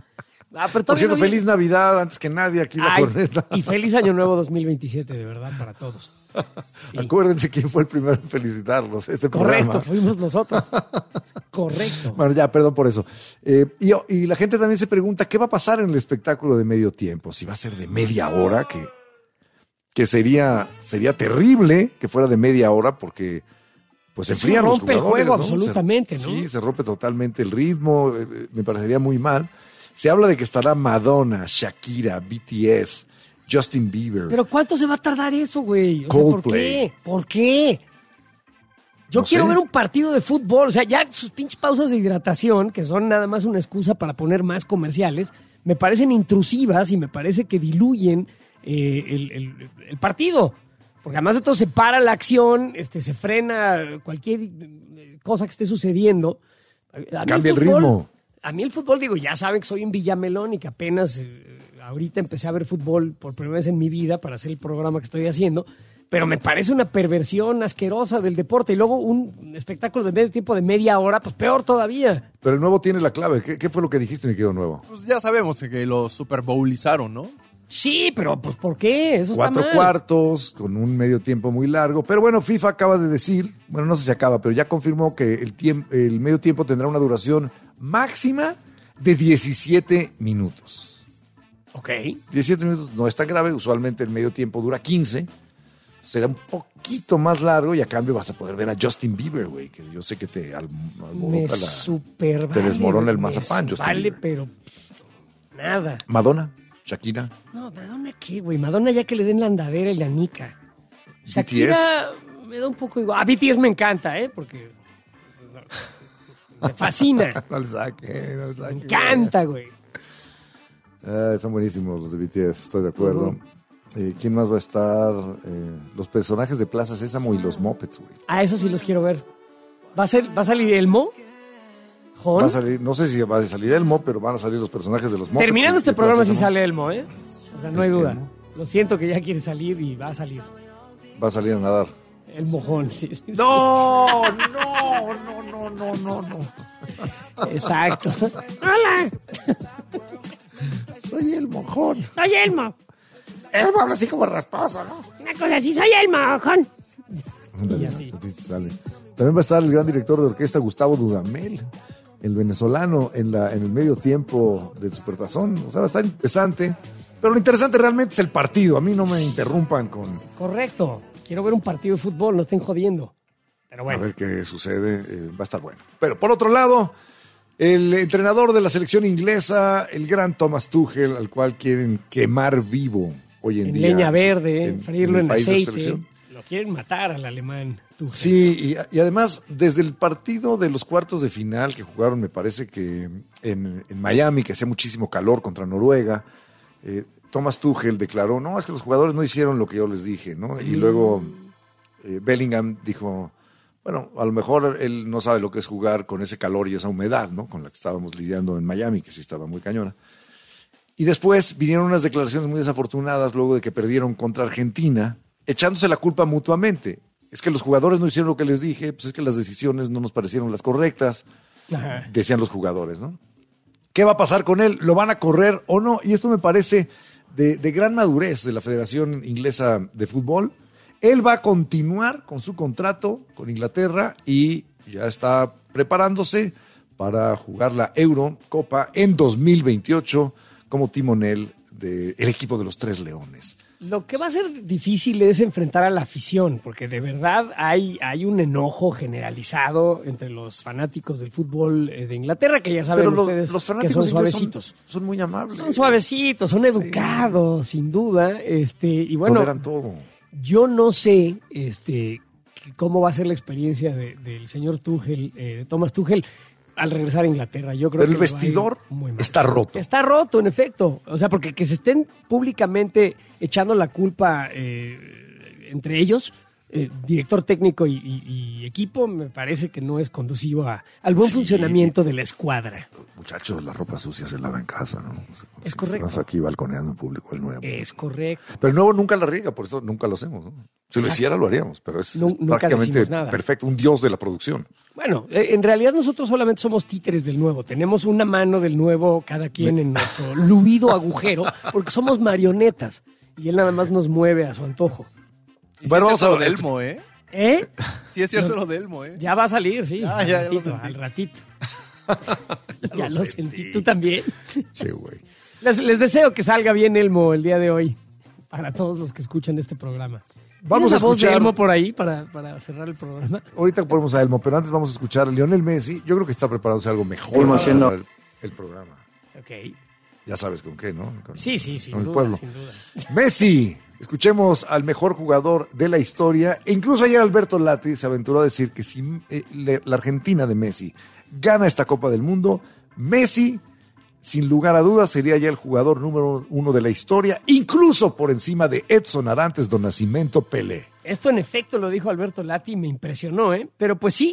Por cierto, feliz Navidad antes que nadie aquí la corneta. Y feliz Año Nuevo 2027, de verdad, para todos. Sí. Acuérdense quién fue el primero en felicitarlos. Correcto, fuimos nosotros. Correcto. Bueno, ya, perdón por eso. Y la gente también se pregunta, ¿qué va a pasar en el espectáculo de medio tiempo? Si va a ser de media hora, que sería terrible que fuera de media hora porque pues se enfrían los jugadores. Se rompe el juego, ¿no? absolutamente, ¿no? Sí, se rompe totalmente el ritmo, me parecería muy mal. Se habla de que estará Madonna, Shakira, BTS, Justin Bieber. Pero ¿cuánto se va a tardar eso, güey? O Coldplay. sea, ¿por qué? Yo quiero ver un partido de fútbol. O sea, ya sus pinches pausas de hidratación, que son nada más una excusa para poner más comerciales, me parecen intrusivas y me parece que diluyen el partido. Porque además de todo se para la acción, se frena cualquier cosa que esté sucediendo. Cambia el ritmo. A mí el fútbol, digo, ya saben que soy un Villamelón y que apenas ahorita empecé a ver fútbol por primera vez en mi vida para hacer el programa que estoy haciendo, pero me parece una perversión asquerosa del deporte. Y luego un espectáculo de medio tiempo de media hora, pues peor todavía. Pero el Nuevo tiene la clave. ¿Qué fue lo que dijiste, mi querido Nuevo? Pues ya sabemos que lo Super Bowlizaron, ¿no? Sí, pero pues ¿por qué? Eso está 4 mal. cuartos, con un medio tiempo muy largo. Pero bueno, FIFA acaba de decir, bueno, no sé si acaba, pero ya confirmó que el medio tiempo tendrá una duración máxima de 17 minutos. Ok. 17 minutos no es tan grave, usualmente el medio tiempo dura 15. Será un poquito más largo y a cambio vas a poder ver a Justin Bieber, güey, que yo sé que te alborota te desmorona el mazapán, Justin Vale, Bieber. pero nada. Madonna, Shakira. No, Madonna qué, güey. Madonna ya que le den la andadera y la nica. Shakira me da un poco igual. A BTS me encanta, porque me fascina. No le saque. Me encanta, güey. Son buenísimos los de BTS, estoy de acuerdo. ¿Quién más va a estar? Los personajes de Plaza Sésamo y los Muppets, güey. Eso sí los quiero ver. ¿Va a salir Elmo? Va a salir, no sé si va a salir Elmo, pero van a salir los personajes de los Muppets. Terminando este de programa Plaza sí Sésamo. sale Elmo, O sea, no hay duda. Lo siento que ya quiere salir y va a salir. Va a salir a nadar. El mojón, sí. No. Exacto. ¡Hola! Soy el mojón. Soy Elmo. Elmo habla así como rasposo, ¿no? Una cosa así, soy el mojón. Y así. Sale. También va a estar el gran director de orquesta Gustavo Dudamel, el venezolano, en el medio tiempo del Supertazón. O sea, va a estar interesante. Pero lo interesante realmente es el partido. A mí no me interrumpan con... Correcto. Quiero ver un partido de fútbol, no estén jodiendo. Pero bueno. A ver qué sucede. Va a estar bueno. Pero por otro lado, el entrenador de la selección inglesa, el gran Thomas Tuchel, al cual quieren quemar vivo hoy en día. Leña verde, freírlo en el país de su aceite. selección. Lo quieren matar al alemán Tuchel. Sí, y además, desde el partido de los cuartos de final que jugaron, me parece que en Miami, que hacía muchísimo calor contra Noruega, Thomas Tuchel declaró, no, es que los jugadores no hicieron lo que yo les dije, ¿no? Y luego Bellingham dijo, bueno, a lo mejor él no sabe lo que es jugar con ese calor y esa humedad, ¿no? Con la que estábamos lidiando en Miami, que sí estaba muy cañona. Y después vinieron unas declaraciones muy desafortunadas luego de que perdieron contra Argentina, echándose la culpa mutuamente. Es que los jugadores no hicieron lo que les dije, pues es que las decisiones no nos parecieron las correctas, decían los jugadores, ¿no? ¿Qué va a pasar con él? ¿Lo van a correr o no? Y esto me parece de gran madurez de la Federación Inglesa de Fútbol. Él va a continuar con su contrato con Inglaterra y ya está preparándose para jugar la Eurocopa en 2028 como timonel del equipo de los Tres Leones. Lo que va a ser difícil es enfrentar a la afición, porque de verdad hay un enojo generalizado entre los fanáticos del fútbol de Inglaterra, que ya saben ustedes los que fanáticos son suavecitos. Son muy amables. Son suavecitos, son educados, sin duda. Y bueno, toleran todo. Yo no sé cómo va a ser la experiencia del señor Tuchel, Thomas Tuchel, al regresar a Inglaterra. Yo creo Pero que el vestidor está roto. Está roto, en efecto. O sea, porque que se estén públicamente echando la culpa entre ellos, director técnico y equipo, me parece que no es conducivo al buen funcionamiento de la escuadra. Muchachos, la ropa sucia se lava en casa, ¿no? Es correcto. Estamos aquí balconeando en público el nuevo. Es correcto. Pero el nuevo nunca la riega, por eso nunca lo hacemos, ¿no? Si lo hiciera, lo haríamos, pero es Nunca prácticamente decimos nada. perfecto, un dios de la producción. Bueno, en realidad nosotros solamente somos títeres del nuevo. Tenemos una mano del nuevo cada quien en nuestro luido agujero, porque somos marionetas y él nada más nos mueve a su antojo. Y bueno, vamos a lo de Elmo, ¿eh? ¿Eh? Sí, es cierto lo de Elmo, ¿eh? Ya va a salir, sí. Ya lo sentí. Al ratito. Ya lo sentí. ¿Tú también? Sí, güey. Les deseo que salga bien Elmo el día de hoy, para todos los que escuchan este programa. Vamos a ¿Tienes la voz de escuchar Elmo por ahí para cerrar el programa? Ahorita ponemos a Elmo, pero antes vamos a escuchar a Lionel Messi. Yo creo que está preparándose algo mejor Seguimos para haciendo- cerrar el programa. Ok. Ya sabes con qué, ¿no? Sí, sin el duda, pueblo. sin duda. Messi. Escuchemos al mejor jugador de la historia. E incluso ayer Alberto Lati se aventuró a decir que si la Argentina de Messi gana esta Copa del Mundo, Messi, sin lugar a dudas, sería ya el jugador número 1 de la historia, incluso por encima de Edson Arantes do Nascimento Pelé. Esto en efecto lo dijo Alberto Lati y me impresionó, ¿eh? Pero pues sí,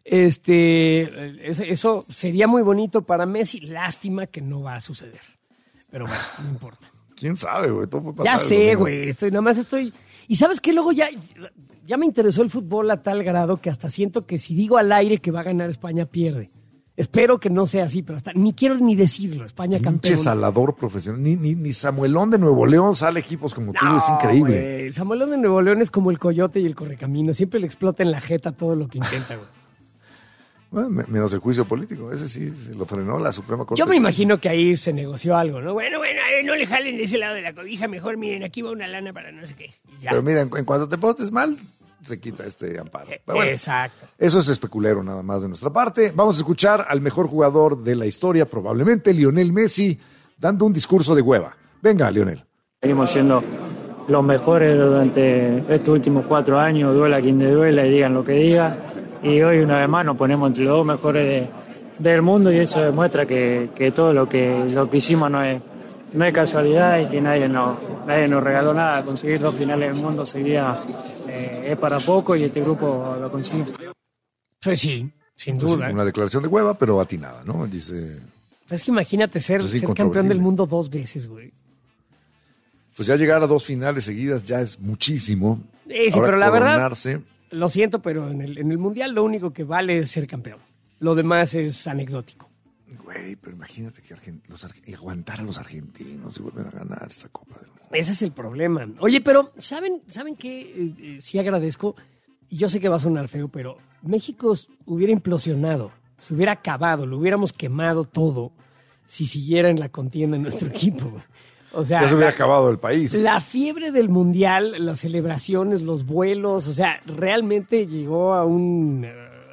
eso sería muy bonito para Messi. Lástima que no va a suceder. Pero bueno, no importa. ¿Quién sabe, güey? Todo puede Ya pasar el sé, domingo. güey. Estoy. Y sabes qué, luego ya me interesó el fútbol a tal grado que hasta siento que si digo al aire que va a ganar España, pierde. Espero que no sea así, pero hasta ni quiero ni decirlo. España Pinche campeón. salador profesional. Ni Samuelón de Nuevo León sale equipos como tú. Es increíble. Güey, Samuelón de Nuevo León es como el coyote y el correcamino. Siempre le explota en la jeta todo lo que intenta, güey. Bueno, menos el juicio político. Ese sí se lo frenó la Suprema Corte. Yo me imagino que ahí se negoció algo, ¿no? Bueno, no le jalen de ese lado de la cobija. Mejor miren, aquí va una lana para no sé qué. Y ya. Pero mira, en cuanto te portes mal, se quita este amparo. Pero bueno, Exacto. eso es especulero nada más de nuestra parte. Vamos a escuchar al mejor jugador de la historia, probablemente Lionel Messi, dando un discurso de hueva. Venga, Lionel. Seguimos siendo los mejores durante estos últimos 4 años, duela quien te duela y digan lo que digan. Y hoy una vez más nos ponemos entre los 2 mejores del mundo y eso demuestra que todo lo que hicimos no es casualidad y que nadie nos regaló nada. Conseguir 2 finales del mundo seguía es para poco y este grupo lo consiguió. Pues sí, sin Entonces, duda. una declaración de hueva, pero atinada, ¿no? Dice, Es que imagínate ser campeón incontrovertible. del mundo 2 veces, güey. pues ya llegar a 2 finales seguidas ya es muchísimo. Sí, Ahora, pero la verdad, coronarse, lo siento, pero en el Mundial lo único que vale es ser campeón. Lo demás es anecdótico. güey, pero imagínate que aguantar a los argentinos y vuelven a ganar esta Copa del Mundo. Ese es el problema. Oye, pero ¿saben qué? Sí agradezco, y yo sé que va a sonar feo, pero México hubiera implosionado, se hubiera acabado, lo hubiéramos quemado todo si siguiera en la contienda en nuestro equipo. O sea, ya se hubiera acabado el país. La fiebre del Mundial, las celebraciones, los vuelos, o sea, realmente llegó a un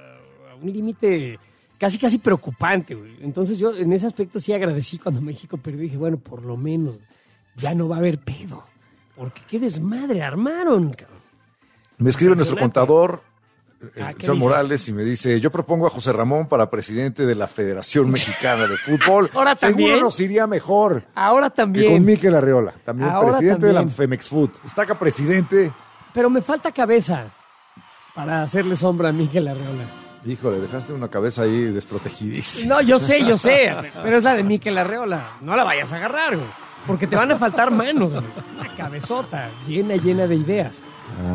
límite casi preocupante, güey. Entonces yo en ese aspecto sí agradecí cuando México perdió. Dije, bueno, por lo menos ya no va a haber pedo. Porque qué desmadre armaron, cabrón. Me escribe nuestro contador, ¿qué Cristian dice? Morales, y me dice, yo propongo a José Ramón para presidente de la Federación Mexicana de Fútbol. Ahora también. Seguro nos iría mejor Ahora también. que con Mikel Arriola. También Ahora presidente de la también. Femex Food. Destaca presidente. Pero me falta cabeza para hacerle sombra a Miguel Arreola. Híjole, dejaste una cabeza ahí desprotegidísima. No, yo sé, pero es la de Mikel Arreola. No la vayas a agarrar, güey. Porque te van a faltar manos, güey. Una cabezota llena de ideas.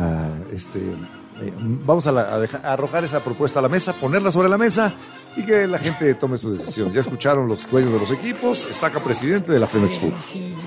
Vamos a arrojar esa propuesta a la mesa, ponerla sobre la mesa y que la gente tome su decisión. Ya escucharon los dueños de los equipos, destaca presidente de la Femex Food.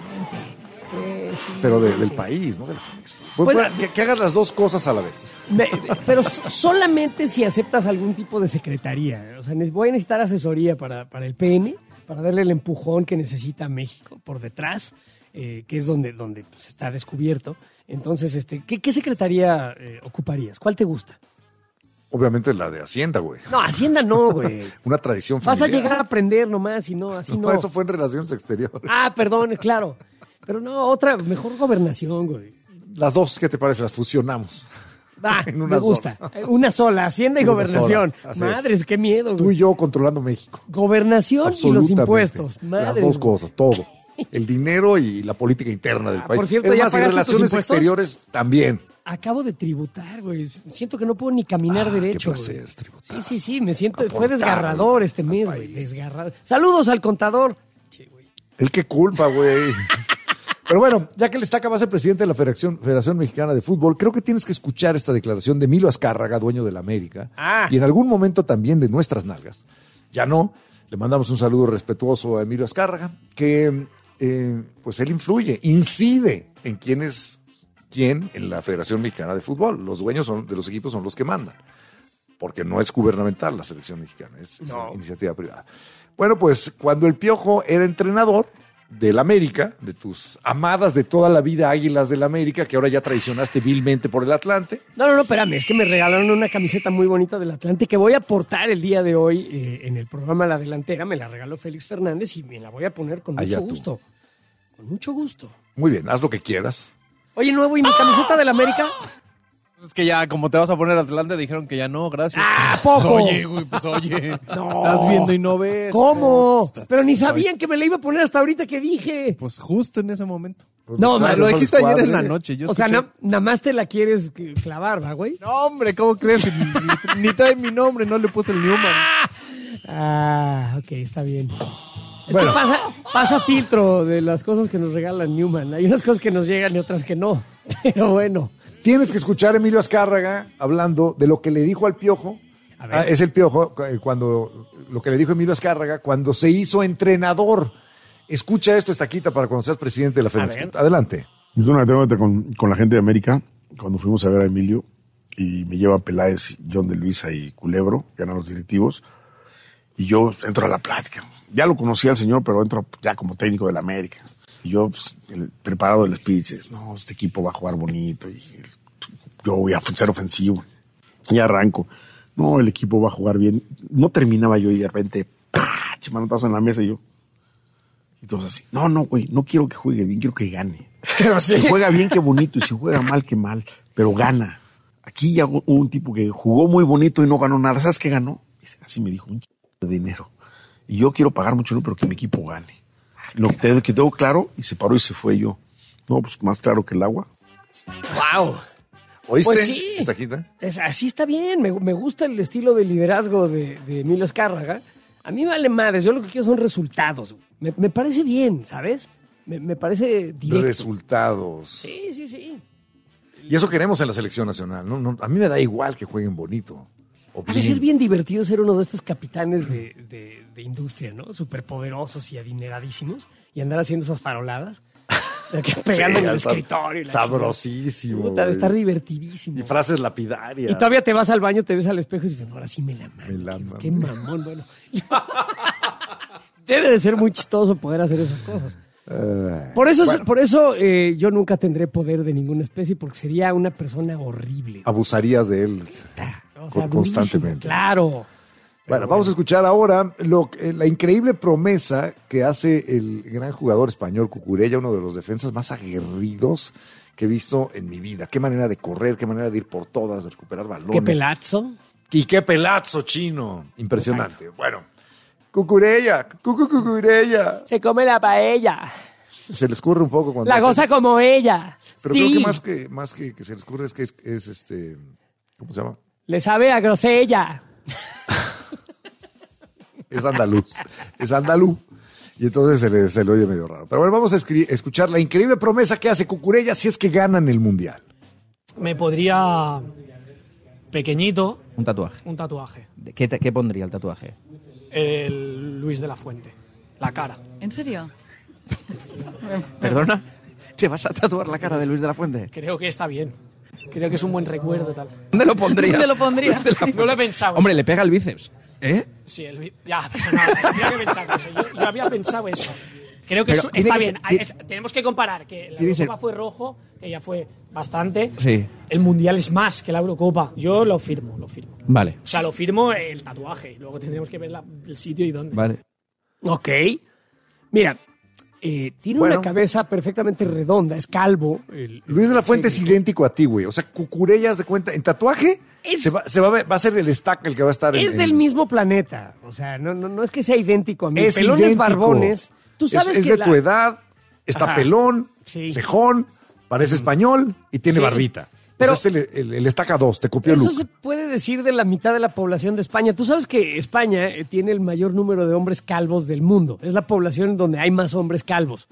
Pero del país, no de la Femex Food. Pues, que hagas las dos cosas a la vez. Pero solamente si aceptas algún tipo de secretaría. O sea, voy a necesitar asesoría para el PN, para darle el empujón que necesita México por detrás, que es donde pues, está descubierto. Entonces, ¿qué secretaría ocuparías? ¿Cuál te gusta? Obviamente la de Hacienda, güey. No, Hacienda no, güey. Una tradición Vas familiar. a llegar a aprender nomás y no, así no. Eso fue en Relaciones Exteriores. Ah, perdón, claro. Pero no, otra, mejor gobernación, güey. Las dos, ¿qué te parece? Las fusionamos. Ah, En una me gusta. sola. Una sola, Hacienda y Una Gobernación. sola, así Madres, qué miedo, güey. Tú y yo controlando México. Gobernación y los Absolutamente. impuestos. Madres, Las dos güey. cosas, todo. El dinero y la política interna del país. por cierto, es ¿ya más, y pagaste tus Relaciones impuestos? Exteriores también. Acabo de tributar, güey. Siento que no puedo ni caminar derecho. Qué placer güey. es tributar. Sí, me siento. Fue Aportar desgarrador este mes, güey. Desgarrador. Saludos al contador. El que culpa, güey. Pero bueno, ya que el Estaca va a ser presidente de la Federación Mexicana de Fútbol, creo que tienes que escuchar esta declaración de Emilio Azcárraga, dueño de la América, y en algún momento también de nuestras nalgas. Ya no, le mandamos un saludo respetuoso a Emilio Azcárraga, que pues él incide en quién en la Federación Mexicana de Fútbol. Los dueños de los equipos son los que mandan, porque no es gubernamental la selección mexicana, es iniciativa privada. Bueno, pues cuando el Piojo era entrenador del América, de tus amadas de toda la vida Águilas del América, que ahora ya traicionaste vilmente por el Atlante. No, espérame, es que me regalaron una camiseta muy bonita del Atlante que voy a portar el día de hoy en el programa La Delantera. Me la regaló Félix Fernández y me la voy a poner con mucho gusto. Con mucho gusto. Muy bien, haz lo que quieras. Oye, nuevo, ¿y mi camiseta del América? Es que ya, como te vas a poner Atlante, dijeron que ya no, gracias. ¿Poco? Oye, güey, pues oye. No. Estás viendo y no ves. ¿Cómo? Pero ni sabían que me la iba a poner hasta ahorita que dije. Pues justo en ese momento. No, man, lo dijiste ayer en la noche. O sea, nada más te la quieres clavar, ¿va, güey? No, hombre, ¿cómo crees? ni trae mi nombre, no le puse el Newman. Ok, está bien. Es que pasa filtro de las cosas que nos regalan Newman. Hay unas cosas que nos llegan y otras que no. Pero bueno. Tienes que escuchar a Emilio Azcárraga hablando de lo que le dijo al Piojo. Es el Piojo, lo que le dijo Emilio Azcárraga cuando se hizo entrenador. Escucha esto, Estaquita, para cuando seas presidente de la Federación. Adelante. Yo tuve una anécdota con la gente de América, cuando fuimos a ver a Emilio, y me lleva Peláez, John de Luisa y Culebro, que eran los directivos, y yo entro a la plática. Ya lo conocía al señor, pero entro ya como técnico de la América. Y yo, pues, preparado del speech, no, este equipo va a jugar bonito y yo voy a ser ofensivo. Y arranco. No, el equipo va a jugar bien. No terminaba yo y de repente, ¡pah! Manotazo en la mesa y yo. Y todos así. No, güey, no quiero que juegue bien, quiero que gane. Si juega bien, qué bonito. Y si juega mal, qué mal. Pero gana. Aquí ya hubo un tipo que jugó muy bonito y no ganó nada. ¿Sabes qué ganó? Así me dijo, un chico de dinero. Y yo quiero pagar mucho, pero que mi equipo gane. Lo que quedó claro y se paró y se fue yo. No, pues más claro que el agua. ¡Wow! ¿Oíste? Pues sí. Estaquita. Así está bien. Me gusta el estilo de liderazgo de Emilio Azcárraga. A mí me vale madres. Yo lo que quiero son resultados. Me parece bien, ¿sabes? Me parece directo. Resultados. Sí. Y eso queremos en la selección nacional. No, a mí me da igual que jueguen bonito. Ha de ser bien divertido ser uno de estos capitanes de industria, ¿no? Superpoderosos y adineradísimos. Y andar haciendo esas faroladas. Pegando en el escritorio. Sabrosísimo. Puta, de estar divertidísimo. Y frases lapidarias. Y todavía te vas al baño, te ves al espejo y dices, ahora sí me la mamo. Qué mamón, bueno. Debe de ser muy chistoso poder hacer esas cosas. Por eso yo nunca tendré poder de ninguna especie, porque sería una persona horrible. Abusarías de él constantemente. Claro. Bueno, vamos a escuchar ahora la increíble promesa que hace el gran jugador español Cucurella, uno de los defensas más aguerridos que he visto en mi vida. Qué manera de correr, qué manera de ir por todas, de recuperar balones. Qué pelazo. Y qué pelazo, chino. Impresionante. Exacto. Bueno, Cucurella. Se come la paella. Se le escurre un poco cuando... La goza como ella. Pero sí. Creo que más que se le escurre es que es ¿cómo se llama? Le sabe a grosella. Es andaluz. Y entonces se le oye medio raro. Pero bueno, vamos a escuchar la increíble promesa que hace Cucurella si es que ganan el Mundial. Me podría... pequeñito... Un tatuaje. ¿Qué pondría el tatuaje? El Luis de la Fuente. La cara. ¿En serio? ¿Perdona? ¿Te vas a tatuar la cara de Luis de la Fuente? Creo que está bien. Creo que es un buen recuerdo tal. ¿Dónde lo pondrías? ¿Dónde lo pondrías? No lo he pensado. Hombre, le pega el bíceps. ¿Eh? Sí, ya, pero no, yo había pensado eso. Creo que está bien. Tenemos que comparar que la Eurocopa fue rojo, que ya fue bastante. Sí. El Mundial es más que la Eurocopa. Yo lo firmo. Vale. O sea, lo firmo el tatuaje. Luego tendremos que ver el sitio y dónde. Vale. Ok. Mira, tiene una cabeza perfectamente redonda, es calvo. Luis de la Fuente es idéntico a ti, güey. O sea, Cucurella, haz de cuenta, en tatuaje va a ser el Estaca el que va a estar Es del mismo planeta. O sea, no es que sea idéntico a mí. Pelones, idéntico. Barbones. Tú sabes es que de tu edad, está pelón, cejón, parece español y tiene barbita. Pero es el Estaca 2, te copió Eso Luke. se puede decir de la mitad de la población de España. Tú sabes que España tiene el mayor número de hombres calvos del mundo. Es la población donde hay más hombres calvos.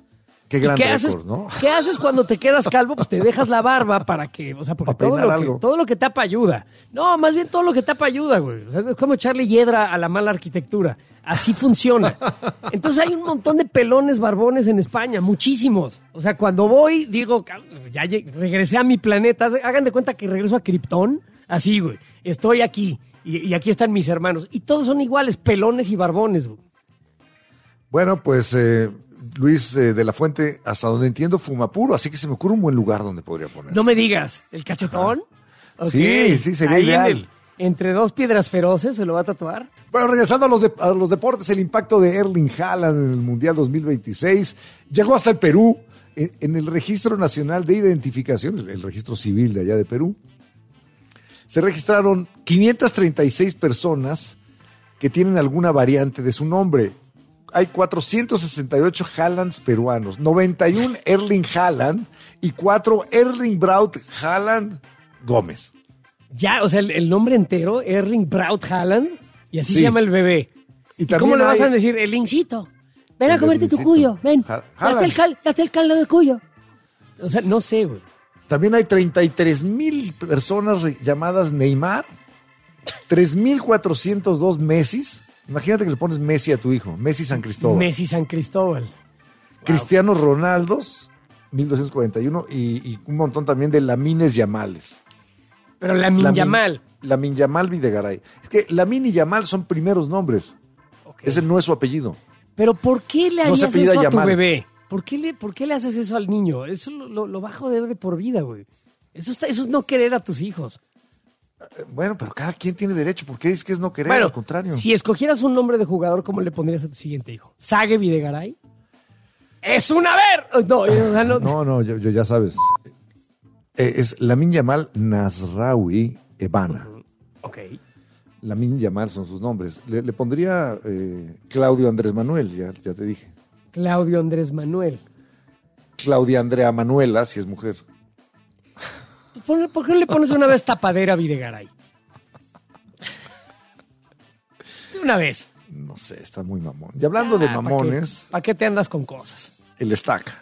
Qué gran ¿Y récord, ¿no? ¿Qué haces cuando te quedas calvo? Pues te dejas la barba para que, o sea, porque todo lo que tapa ayuda. No, más bien todo lo que tapa ayuda, güey. O sea, es como echarle hiedra a la mala arquitectura. Así funciona. Entonces hay un montón de pelones barbones en España, muchísimos. O sea, cuando voy, digo, ya regresé a mi planeta. Hagan de cuenta que regreso a Krypton. Así, güey. Estoy aquí. Y aquí están mis hermanos. Y todos son iguales, pelones y barbones, güey. Bueno, pues Luis de la Fuente, hasta donde entiendo, fuma puro, así que se me ocurre un buen lugar donde podría poner. No me digas, ¿el cachetón? Okay. Sí, sería ideal. Entre dos piedras feroces se lo va a tatuar. Bueno, regresando a los deportes, el impacto de Erling Haaland en el Mundial 2026 llegó hasta el Perú, en el Registro Nacional de Identificación, el registro civil de allá de Perú. Se registraron 536 personas que tienen alguna variante de su nombre. Hay 468 Haalands peruanos, 91 Erling Haaland y 4 Erling Braut Haaland Gómez. Ya, o sea, el nombre entero, Erling Braut Haaland, y así se llama el bebé. ¿Y cómo le vas a decir? Erlingcito, ven a comerte tu cuyo, ven, ya está el caldo de cuyo. O sea, no sé, güey. También hay 33,000 personas llamadas Neymar, 3,402 Messis. Imagínate que le pones Messi a tu hijo, Messi San Cristóbal. Messi San Cristóbal. Cristiano Ronaldos, 1,241, y un montón también de Lamines Yamales. Pero Lamine Yamal. Lamine Yamal Videgaray. Es que Lamine y Yamal son primeros nombres. Okay. Ese no es su apellido. Pero ¿por qué le harías eso a tu bebé? ¿Por qué le haces eso al niño? Eso lo va a joder de por vida, güey. Eso es no querer a tus hijos. Bueno, pero cada quien tiene derecho. ¿Por qué dices que es no querer? Bueno, al contrario. Si escogieras un nombre de jugador, ¿cómo le pondrías a tu siguiente hijo? ¿Sague Videgaray? ¡Es un haber! No, yo ya sabes. Es Lamine Yamal Nasraoui Evana. Ok. Lamine Yamal son sus nombres. Le pondría Claudio Andrés Manuel, ya te dije. Claudio Andrés Manuel. Claudia Andrea Manuela, si es mujer. ¿Por qué no le pones una vez tapadera a Videgaray? De una vez. No sé, está muy mamón. Y hablando de mamones... ¿Para qué te andas con cosas? El estaca.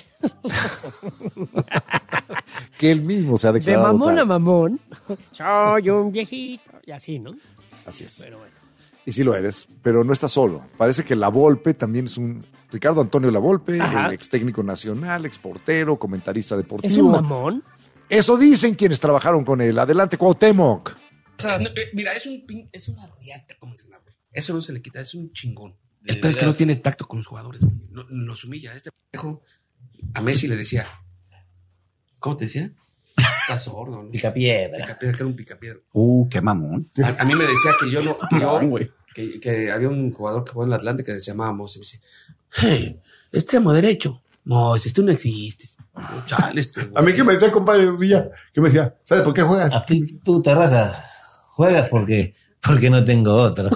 Que él mismo se ha declarado de mamón tal. A mamón. Soy un viejito. Y así, ¿no? Así es. Pero bueno. Y sí lo eres, pero no estás solo. Parece que La Volpe también es un... Ricardo Antonio La Volpe, el ex técnico nacional, ex portero, comentarista deportivo. ¿Es un mamón? Eso dicen quienes trabajaron con él. Adelante, Cuauhtémoc. Mira, es una riata como entrenador. Eso no se le quita, es un chingón. El peor es que no tiene tacto con los jugadores. Los humilla. Este pendejo a Messi le decía, ¿cómo te decía? Estás sordo, ¿no? Picapiedra. Que era un picapiedra. Qué mamón. A mí me decía que yo no... Que había un jugador que jugó en el Atlante que se llamaba Mose. Y me decía, hey, extremo derecho. Mose, tú no existes. Chale, a mí que me decía, compadre Villa, que me decía, ¿sabes por qué juegas? A ti, tú, Terraza, juegas porque no tengo otro.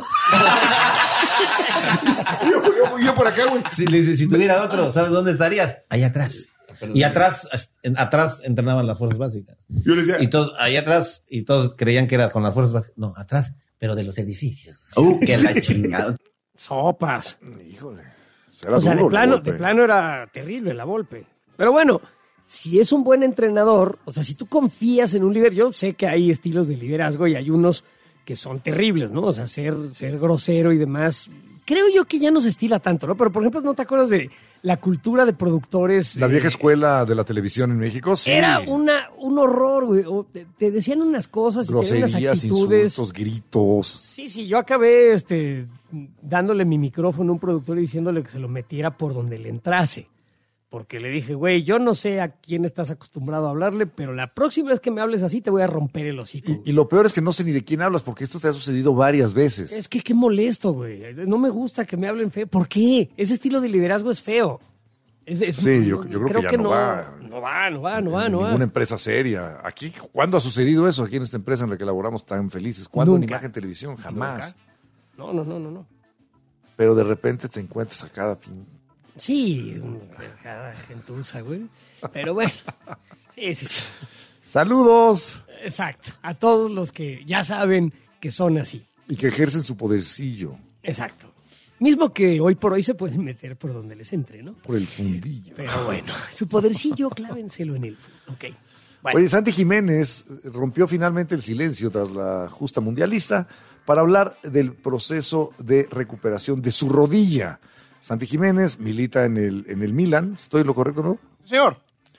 yo por acá, güey. Si tuviera otro, ¿sabes dónde estarías? Ahí atrás. Y atrás entrenaban las fuerzas básicas. Yo le decía, y todos, ahí atrás, y todos creían que era con las fuerzas básicas. No, atrás, pero de los edificios. Que la chingada. Sopas. Híjole. O sea, de plano era terrible La Volpe. Pero bueno, si es un buen entrenador, o sea, si tú confías en un líder, yo sé que hay estilos de liderazgo y hay unos que son terribles, ¿no? O sea, ser grosero y demás. Creo yo que ya no se estila tanto, ¿no? Pero, por ejemplo, ¿no te acuerdas de la cultura de productores? La vieja escuela de la televisión en México, sí. Era un horror, güey. Te decían unas cosas y tenían unas actitudes. Insultos, gritos. Sí, yo acabé dándole mi micrófono a un productor y diciéndole que se lo metiera por donde le entrase. Porque le dije, güey, yo no sé a quién estás acostumbrado a hablarle, pero la próxima vez que me hables así te voy a romper el hocico. Y lo peor es que no sé ni de quién hablas, porque esto te ha sucedido varias veces. Es que qué molesto, güey. No me gusta que me hablen feo. ¿Por qué? Ese estilo de liderazgo es feo. Sí, yo creo que ya no va. No va. Ninguna empresa seria. Aquí, ¿cuándo ha sucedido eso aquí en esta empresa en la que laboramos tan felices? ¿Cuándo en Imagen Televisión? Jamás. ¿Nunca? No. Pero de repente te encuentras a cada Sí, cada gentuza, güey. Pero bueno, sí. ¡Saludos! Exacto. A todos los que ya saben que son así. Y que ejercen su podercillo. Exacto. Mismo que hoy por hoy se pueden meter por donde les entre, ¿no? Por el fundillo. Pero bueno, su podercillo, clávenselo en el fondo. Ok. Bueno. Oye, Santi Jiménez rompió finalmente el silencio tras la justa mundialista para hablar del proceso de recuperación de su rodilla. Santi Jiménez milita en el Milan, ¿estoy en lo correcto, no? Señor.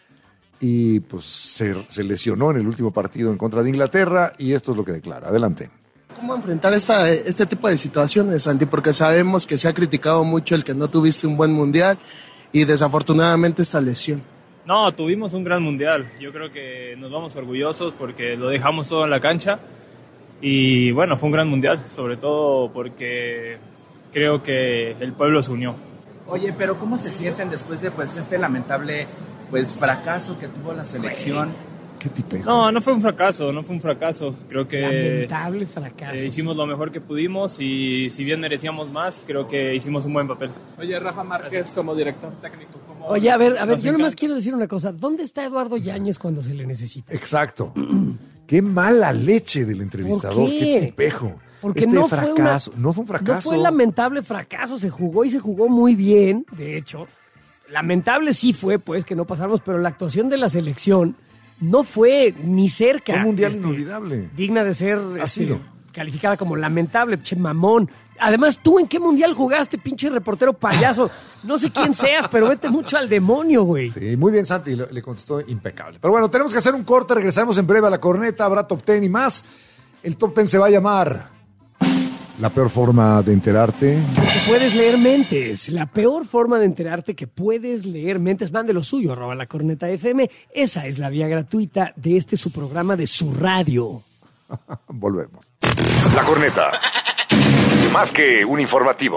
Y pues se lesionó en el último partido en contra de Inglaterra y esto es lo que declara. Adelante. ¿Cómo enfrentar este tipo de situaciones, Santi? Porque sabemos que se ha criticado mucho el que no tuviste un buen mundial y desafortunadamente esta lesión. No, tuvimos un gran mundial. Yo creo que nos vamos orgullosos porque lo dejamos todo en la cancha. Y bueno, fue un gran mundial, sobre todo porque creo que el pueblo se unió. Oye, pero ¿cómo se sienten después de este lamentable fracaso que tuvo la selección? ¿Qué tipo? No fue un fracaso. Creo que lamentable fracaso. Hicimos lo mejor que pudimos y si bien merecíamos más, creo que hicimos un buen papel. Oye, Rafa Márquez como director técnico. Oye, a ver, yo nomás quiero decir una cosa. ¿Dónde está Eduardo Yáñez cuando se le necesita? Exacto. Qué mala leche del entrevistador, qué tipejo. Porque no fue un fracaso. No fue lamentable fracaso, se jugó muy bien, de hecho. Lamentable sí fue, pues, que no pasáramos, pero la actuación de la selección no fue ni cerca. Un mundial inolvidable. Digna de ser calificada como lamentable, che mamón. Además, ¿tú en qué mundial jugaste, pinche reportero payaso? No sé quién seas, pero vete mucho al demonio, güey. Sí, muy bien, Santi, le contestó impecable. Pero bueno, tenemos que hacer un corte, regresaremos en breve a la corneta, habrá top 10 y más. El top 10 se va a llamar La peor forma de enterarte. Que puedes leer mentes. La peor forma de enterarte que puedes leer mentes. Mande lo suyo, @lacorneta.fm. Esa es la vía gratuita de su programa de su radio. Volvemos. La corneta. Más que un informativo.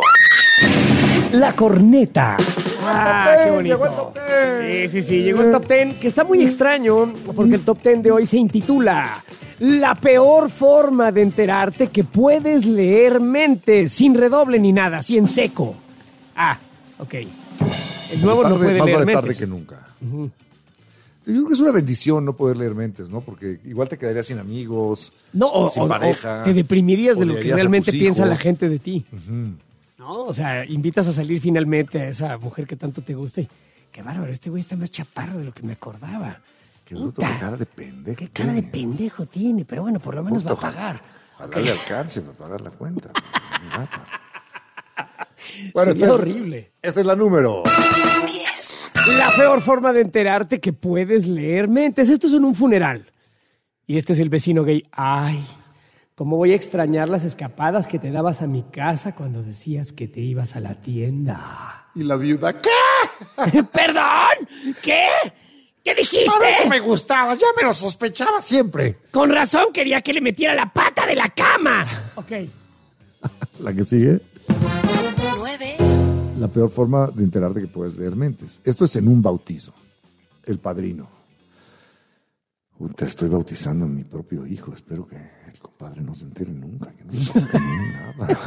La corneta. Qué bonito. Sí, llegó el top 10, que está muy extraño, porque el top 10 de hoy se intitula La peor forma de enterarte que puedes leer mentes, sin redoble ni nada, así en seco. Ok. El nuevo no puede más leer vale mentes. Tarde que nunca. Yo creo que es una bendición no poder leer mentes, ¿no? Porque igual te quedarías sin amigos, sin pareja. O te deprimirías de lo que realmente piensa la gente. gente de ti. ¿No? O sea, invitas a salir finalmente a esa mujer que tanto te gusta y qué bárbaro, este güey está más chaparro de lo que me acordaba. Qué bruto, qué cara de pendejo. Qué cara de pendejo tiene, pero bueno, por lo menos va a pagar. Ojalá le alcance para pagar la cuenta. Bueno, es horrible. Esta es la número 10. La peor forma de enterarte que puedes leer mentes. Esto es en un funeral. Y este es el vecino gay. Ay, cómo voy a extrañar las escapadas que te dabas a mi casa cuando decías que te ibas a la tienda. Y la viuda, ¿qué? ¿Perdón? ¿Qué? ¿Qué dijiste? Por eso me gustabas, ya me lo sospechaba siempre. Con razón quería que le metiera la pata de la cama. Ok. La que sigue. 9. La peor forma de enterarte que puedes leer mentes. Esto es en un bautizo. El padrino. Te estoy bautizando a mi propio hijo. Espero que el compadre no se entere nunca, que no se pasque ni nada.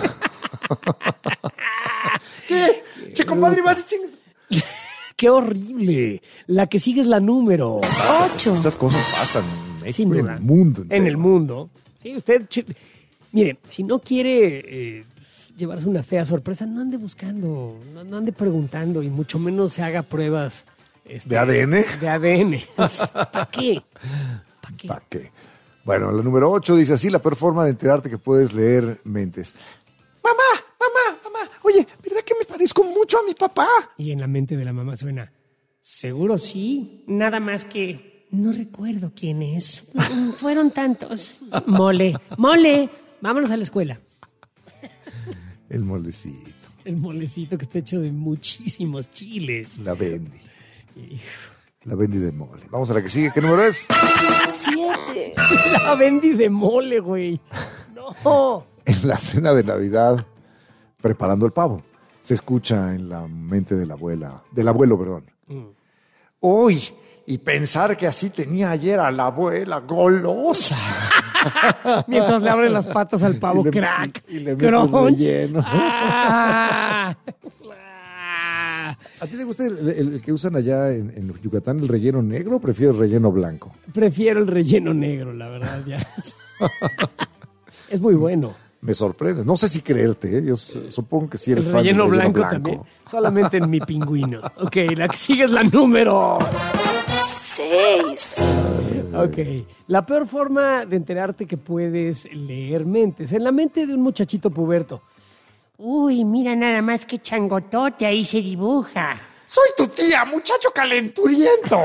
¿Qué? Che, compadre, vas a chingar. ¡Qué horrible! La que sigue es la número 8. Esas cosas pasan en México, Sin en duda. el mundo entero. En el mundo. Sí, usted... Mire, si no quiere llevarse una fea sorpresa, no ande buscando, no ande preguntando y mucho menos se haga pruebas... ¿De ADN? De ADN. ¿Para qué? ¿Para qué? Bueno, la número 8 dice así, la peor forma de enterarte que puedes leer mentes. Mamá, oye, ¿verdad que me parezco mucho a mi papá? Y en la mente de la mamá suena, seguro sí, nada más que no recuerdo quién es. Fueron tantos. Mole, vámonos a la escuela. El molecito. El molecito que está hecho de muchísimos chiles. La Bendy. La Bendy de mole. Vamos a la que sigue. ¿Qué número es? 7. La Bendy de mole, güey. No. En la cena de Navidad, preparando el pavo, se escucha en la mente del abuelo, perdón. Uy, y pensar que así tenía ayer a la abuela golosa. Mientras le abren las patas al pavo, crack. Y le mete un relleno. ¿A ti te gusta el que usan allá en Yucatán, el relleno negro, o prefieres relleno blanco? Prefiero el relleno negro, la verdad. Ya. Es muy bueno. Me sorprende. No sé si creerte, ¿eh? Yo supongo que sí eres El fan del relleno blanco también. Solamente en mi pingüino. Ok, la que sigue es la número 6. Ok. La peor forma de enterarte que puedes leer mentes. En la mente de un muchachito puberto. Uy, mira nada más que changotote ahí se dibuja. Soy tu tía, muchacho calenturiento.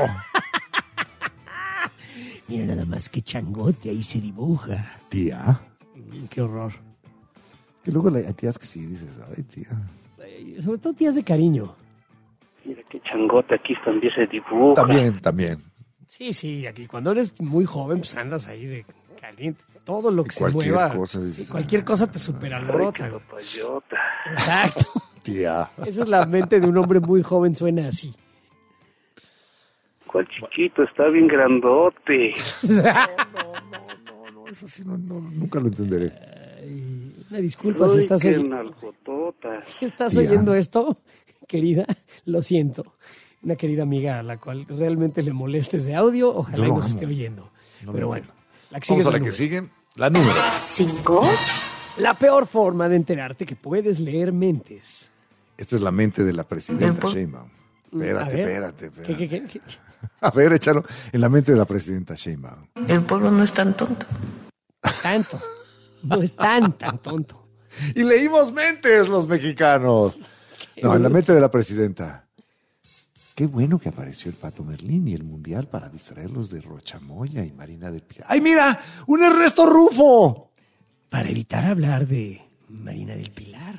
Mira nada más que changote ahí se dibuja. Tía. Qué horror. Que luego hay tías que sí dices, ay, tía. Sobre todo tías de cariño. Mira qué changote aquí también se dibuja. También. Sí, aquí cuando eres muy joven, pues andas ahí de caliente. Todo lo que se mueva. Cualquier cosa te superalborota. Exacto. Tía. Esa es la mente de un hombre muy joven, suena así. ¿Cuál chiquito? Está bien grandote. No, eso sí, nunca lo entenderé. Una disculpa si estás oyendo esto, querida, lo siento. Una querida amiga a la cual realmente le moleste ese audio, ojalá nos esté oyendo. Pero bueno, la que sigue. Vamos a la que sigue, la número 5. La peor forma de enterarte que puedes leer mentes. Esta es la mente de la presidenta Sheinbaum. Espérate. ¿Qué? A ver, échalo. En la mente de la presidenta Sheinbaum. El pueblo no es tan tonto. Tanto. No es tan tonto. Y leímos mentes los mexicanos. No, en la mente de la presidenta. Qué bueno que apareció el Pato Merlín y el Mundial para distraerlos de Rochamoya y Marina del Pilar. ¡Ay, mira! ¡Un Ernesto Rufo! Para evitar hablar de Marina del Pilar.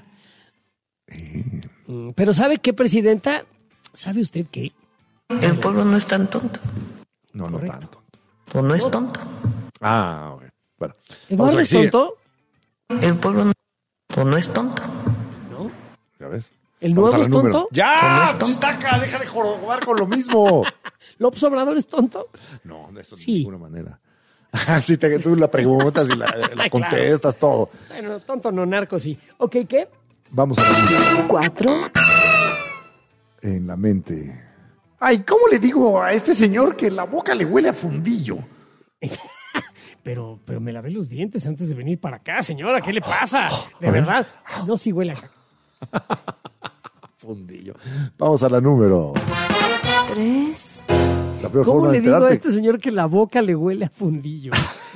Pero ¿sabe qué, presidenta? ¿Sabe usted qué? El pueblo no es tan tonto. No tan tonto. O no es tonto. Ah, ok. Bueno. ¿Eduardo es tonto? El pueblo no es tonto. ¿No? ¿Ya ves? ¿El nuevo es tonto? ¡Ya! ¡Chistaca! ¡Deja de jugar con lo mismo! ¿López Obrador es tonto? No, de eso de ninguna manera. Si tú la preguntas y la contestas, todo. Bueno, tonto no, narco sí. Ok, ¿qué? Vamos a ver. 4. En la mente. Ay, ¿cómo le digo a este señor que la boca le huele a fundillo? Pero me lavé los dientes antes de venir para acá, señora. ¿Qué le pasa? De verdad, no sí huele acá. Fundillo. Vamos a la número 3. La peor ¿Cómo forma le de digo a enterarte. este señor que la boca le huele a fundillo?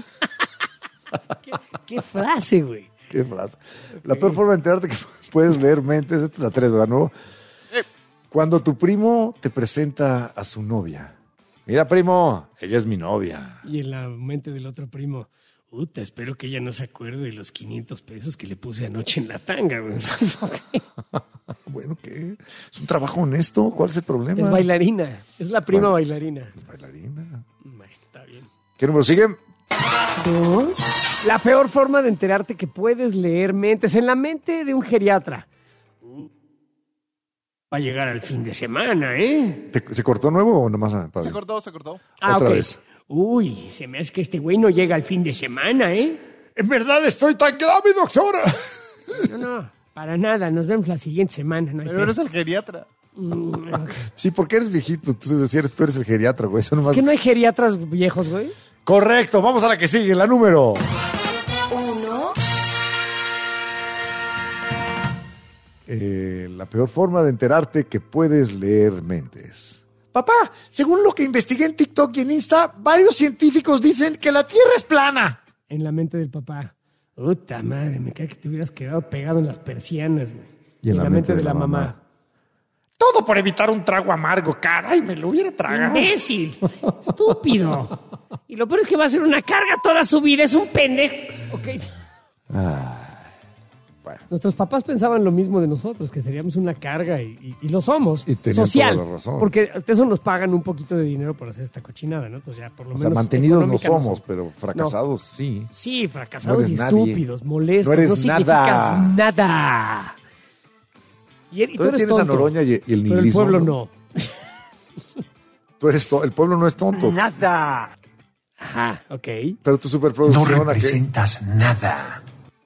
¿Qué frase, güey? ¿Qué frase? La peor forma de enterarte que puedes leer mentes. Esta es la 3, ¿verdad? ¿No? Cuando tu primo te presenta a su novia. Mira, primo, ella es mi novia. Y en la mente del otro primo, espero que ella no se acuerde de los 500 pesos que le puse anoche en la tanga, güey. Bueno, ¿qué? Es un trabajo honesto. ¿Cuál es el problema? Es bailarina. Es la prima bailarina. Es bailarina. Bueno, está bien. ¿Qué número sigue? 2. La peor forma de enterarte que puedes leer mentes. En la mente de un geriatra. Va a llegar al fin de semana, ¿eh? ¿Se cortó nuevo o nomás? Se cortó. Otra vez. Uy, se me hace que este güey no llega al fin de semana, ¿eh? En verdad estoy tan grave, doctora. No, para nada. Nos vemos la siguiente semana. No hay Pero eres el geriatra. Sí, porque eres viejito. Tú eres el geriatra, güey. Eso nomás... ¿Es que no hay geriatras viejos, güey? Correcto. Vamos a la que sigue. La número 1. La peor forma de enterarte que puedes leer mentes. Papá, según lo que investigué en TikTok y en Insta, varios científicos dicen que la Tierra es plana. En la mente del papá. Puta madre, me cae que te hubieras quedado pegado en las persianas, güey. Y en la mente de la mamá. Todo por evitar un trago amargo, caray, me lo hubiera tragado. ¡Imbécil! ¡Estúpido! Y lo peor es que va a ser una carga toda su vida, es un pendejo. Ok. Nuestros papás pensaban lo mismo de nosotros, que seríamos una carga y lo somos. Y tenían social. toda la razón. Porque eso nos pagan un poquito de dinero por hacer esta cochinada, ¿no? Entonces ya por lo O menos. sea, mantenidos no económica somos, pero fracasados sí. Sí, fracasados No y eres nadie. estúpidos, molestos. No eres significas nada. Y tú eres tienes tonto, a Noroña y el pero el nihilismo. pueblo no. Tú eres el pueblo no es tonto. Nada. Ajá, ok. Pero tu superproducción... No representas nada.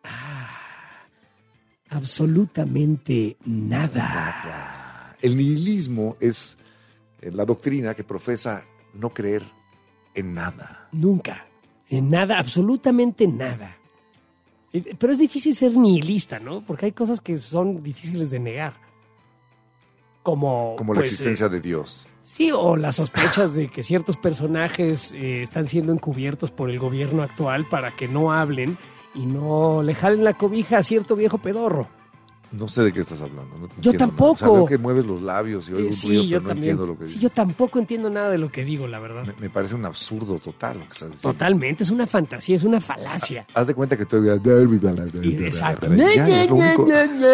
Absolutamente nada. El nihilismo es la doctrina que profesa no creer en nada. Nunca. En nada, absolutamente nada. Pero es difícil ser nihilista, ¿no? Porque hay cosas que son difíciles de negar. Como la existencia de Dios. Sí, o las sospechas de que ciertos personajes están siendo encubiertos por el gobierno actual para que no hablen y no le jalen la cobija a cierto viejo pedorro. No sé de qué estás hablando. No te Yo entiendo tampoco. nada. O sea, veo que mueves los labios y oigo un ruido, pero no entiendo lo que dices. Sí, yo tampoco entiendo nada de lo que digo, la verdad. Me parece un absurdo total lo que estás diciendo. Totalmente, es una fantasía, es una falacia. Haz de cuenta que estoy... Exacto. Ya, es lo único.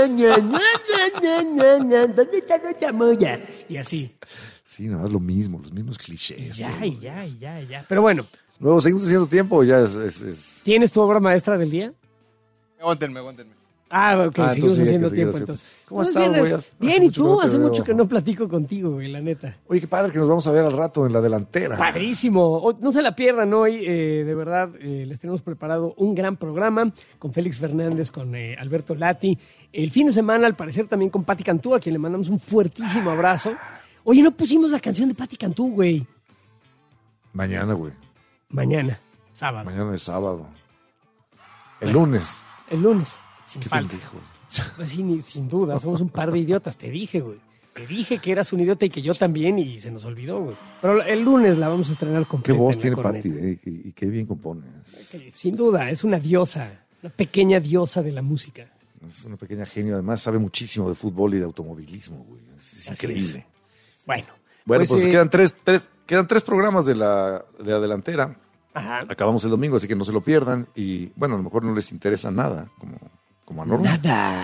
¿Dónde está la chamoya? Y así. Sí, nada más lo mismo, los mismos clichés. Ya. Pero bueno. Luego, ¿seguimos haciendo tiempo o ya es... ¿Tienes tu obra maestra del día? Aguántenme. Ok, seguimos haciendo tiempo entonces. ¿Cómo estás, güey? Bien, ¿y tú? Hace mucho que no platico contigo, güey, la neta. Oye, qué padre que nos vamos a ver al rato en la delantera. Padrísimo. No se la pierdan hoy, de verdad, les tenemos preparado un gran programa con Félix Fernández, con Alberto Lati. El fin de semana, al parecer, también con Pati Cantú, a quien le mandamos un fuertísimo abrazo. Oye, no pusimos la canción de Pati Cantú, güey. Mañana, güey. Mañana, sábado. Mañana es sábado. El lunes. Sin falta. Pues sí, sin duda, somos un par de idiotas, te dije, güey. Te dije que eras un idiota y que yo también, y se nos olvidó, güey. Pero el lunes la vamos a estrenar completa. Qué voz tiene Pati, y qué bien compones. Sin duda, es una diosa, una pequeña diosa de la música. Es una pequeña genio, además sabe muchísimo de fútbol y de automovilismo, güey. Es increíble. Bueno, pues quedan tres programas de la delantera. Ajá. Acabamos el domingo, así que no se lo pierdan. Y bueno, a lo mejor no les interesa nada, como a Norma. Nada.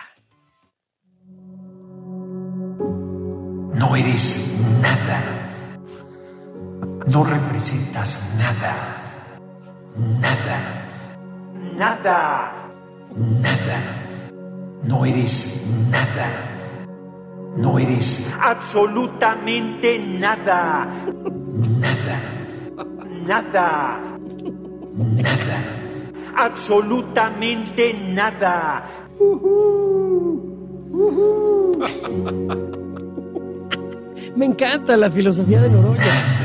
No eres nada. No representas nada. Nada. No eres nada. No eres absolutamente nada. Nada. Absolutamente nada. Me encanta la filosofía de Noroña.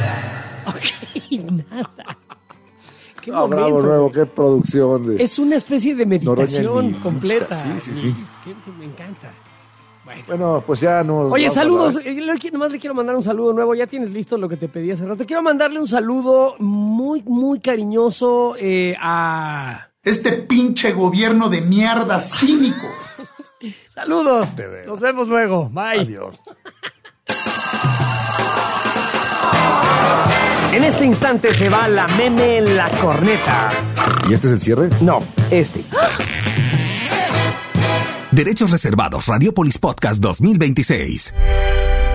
Nada. Qué momento, bravo, nuevo, qué producción. Es una especie de meditación completa. Sí. Que me encanta. Bueno, pues ya no. Oye, saludos. Nomás le quiero mandar un saludo nuevo. Ya tienes listo lo que te pedí hace rato. Quiero mandarle un saludo muy, muy cariñoso a... Este pinche gobierno de mierda cínico. Saludos. Nos vemos luego. Bye. Adiós. En este instante se va la meme en la corneta. ¿Y este es el cierre? No, este. Derechos reservados, Radiopolis Podcast 2026.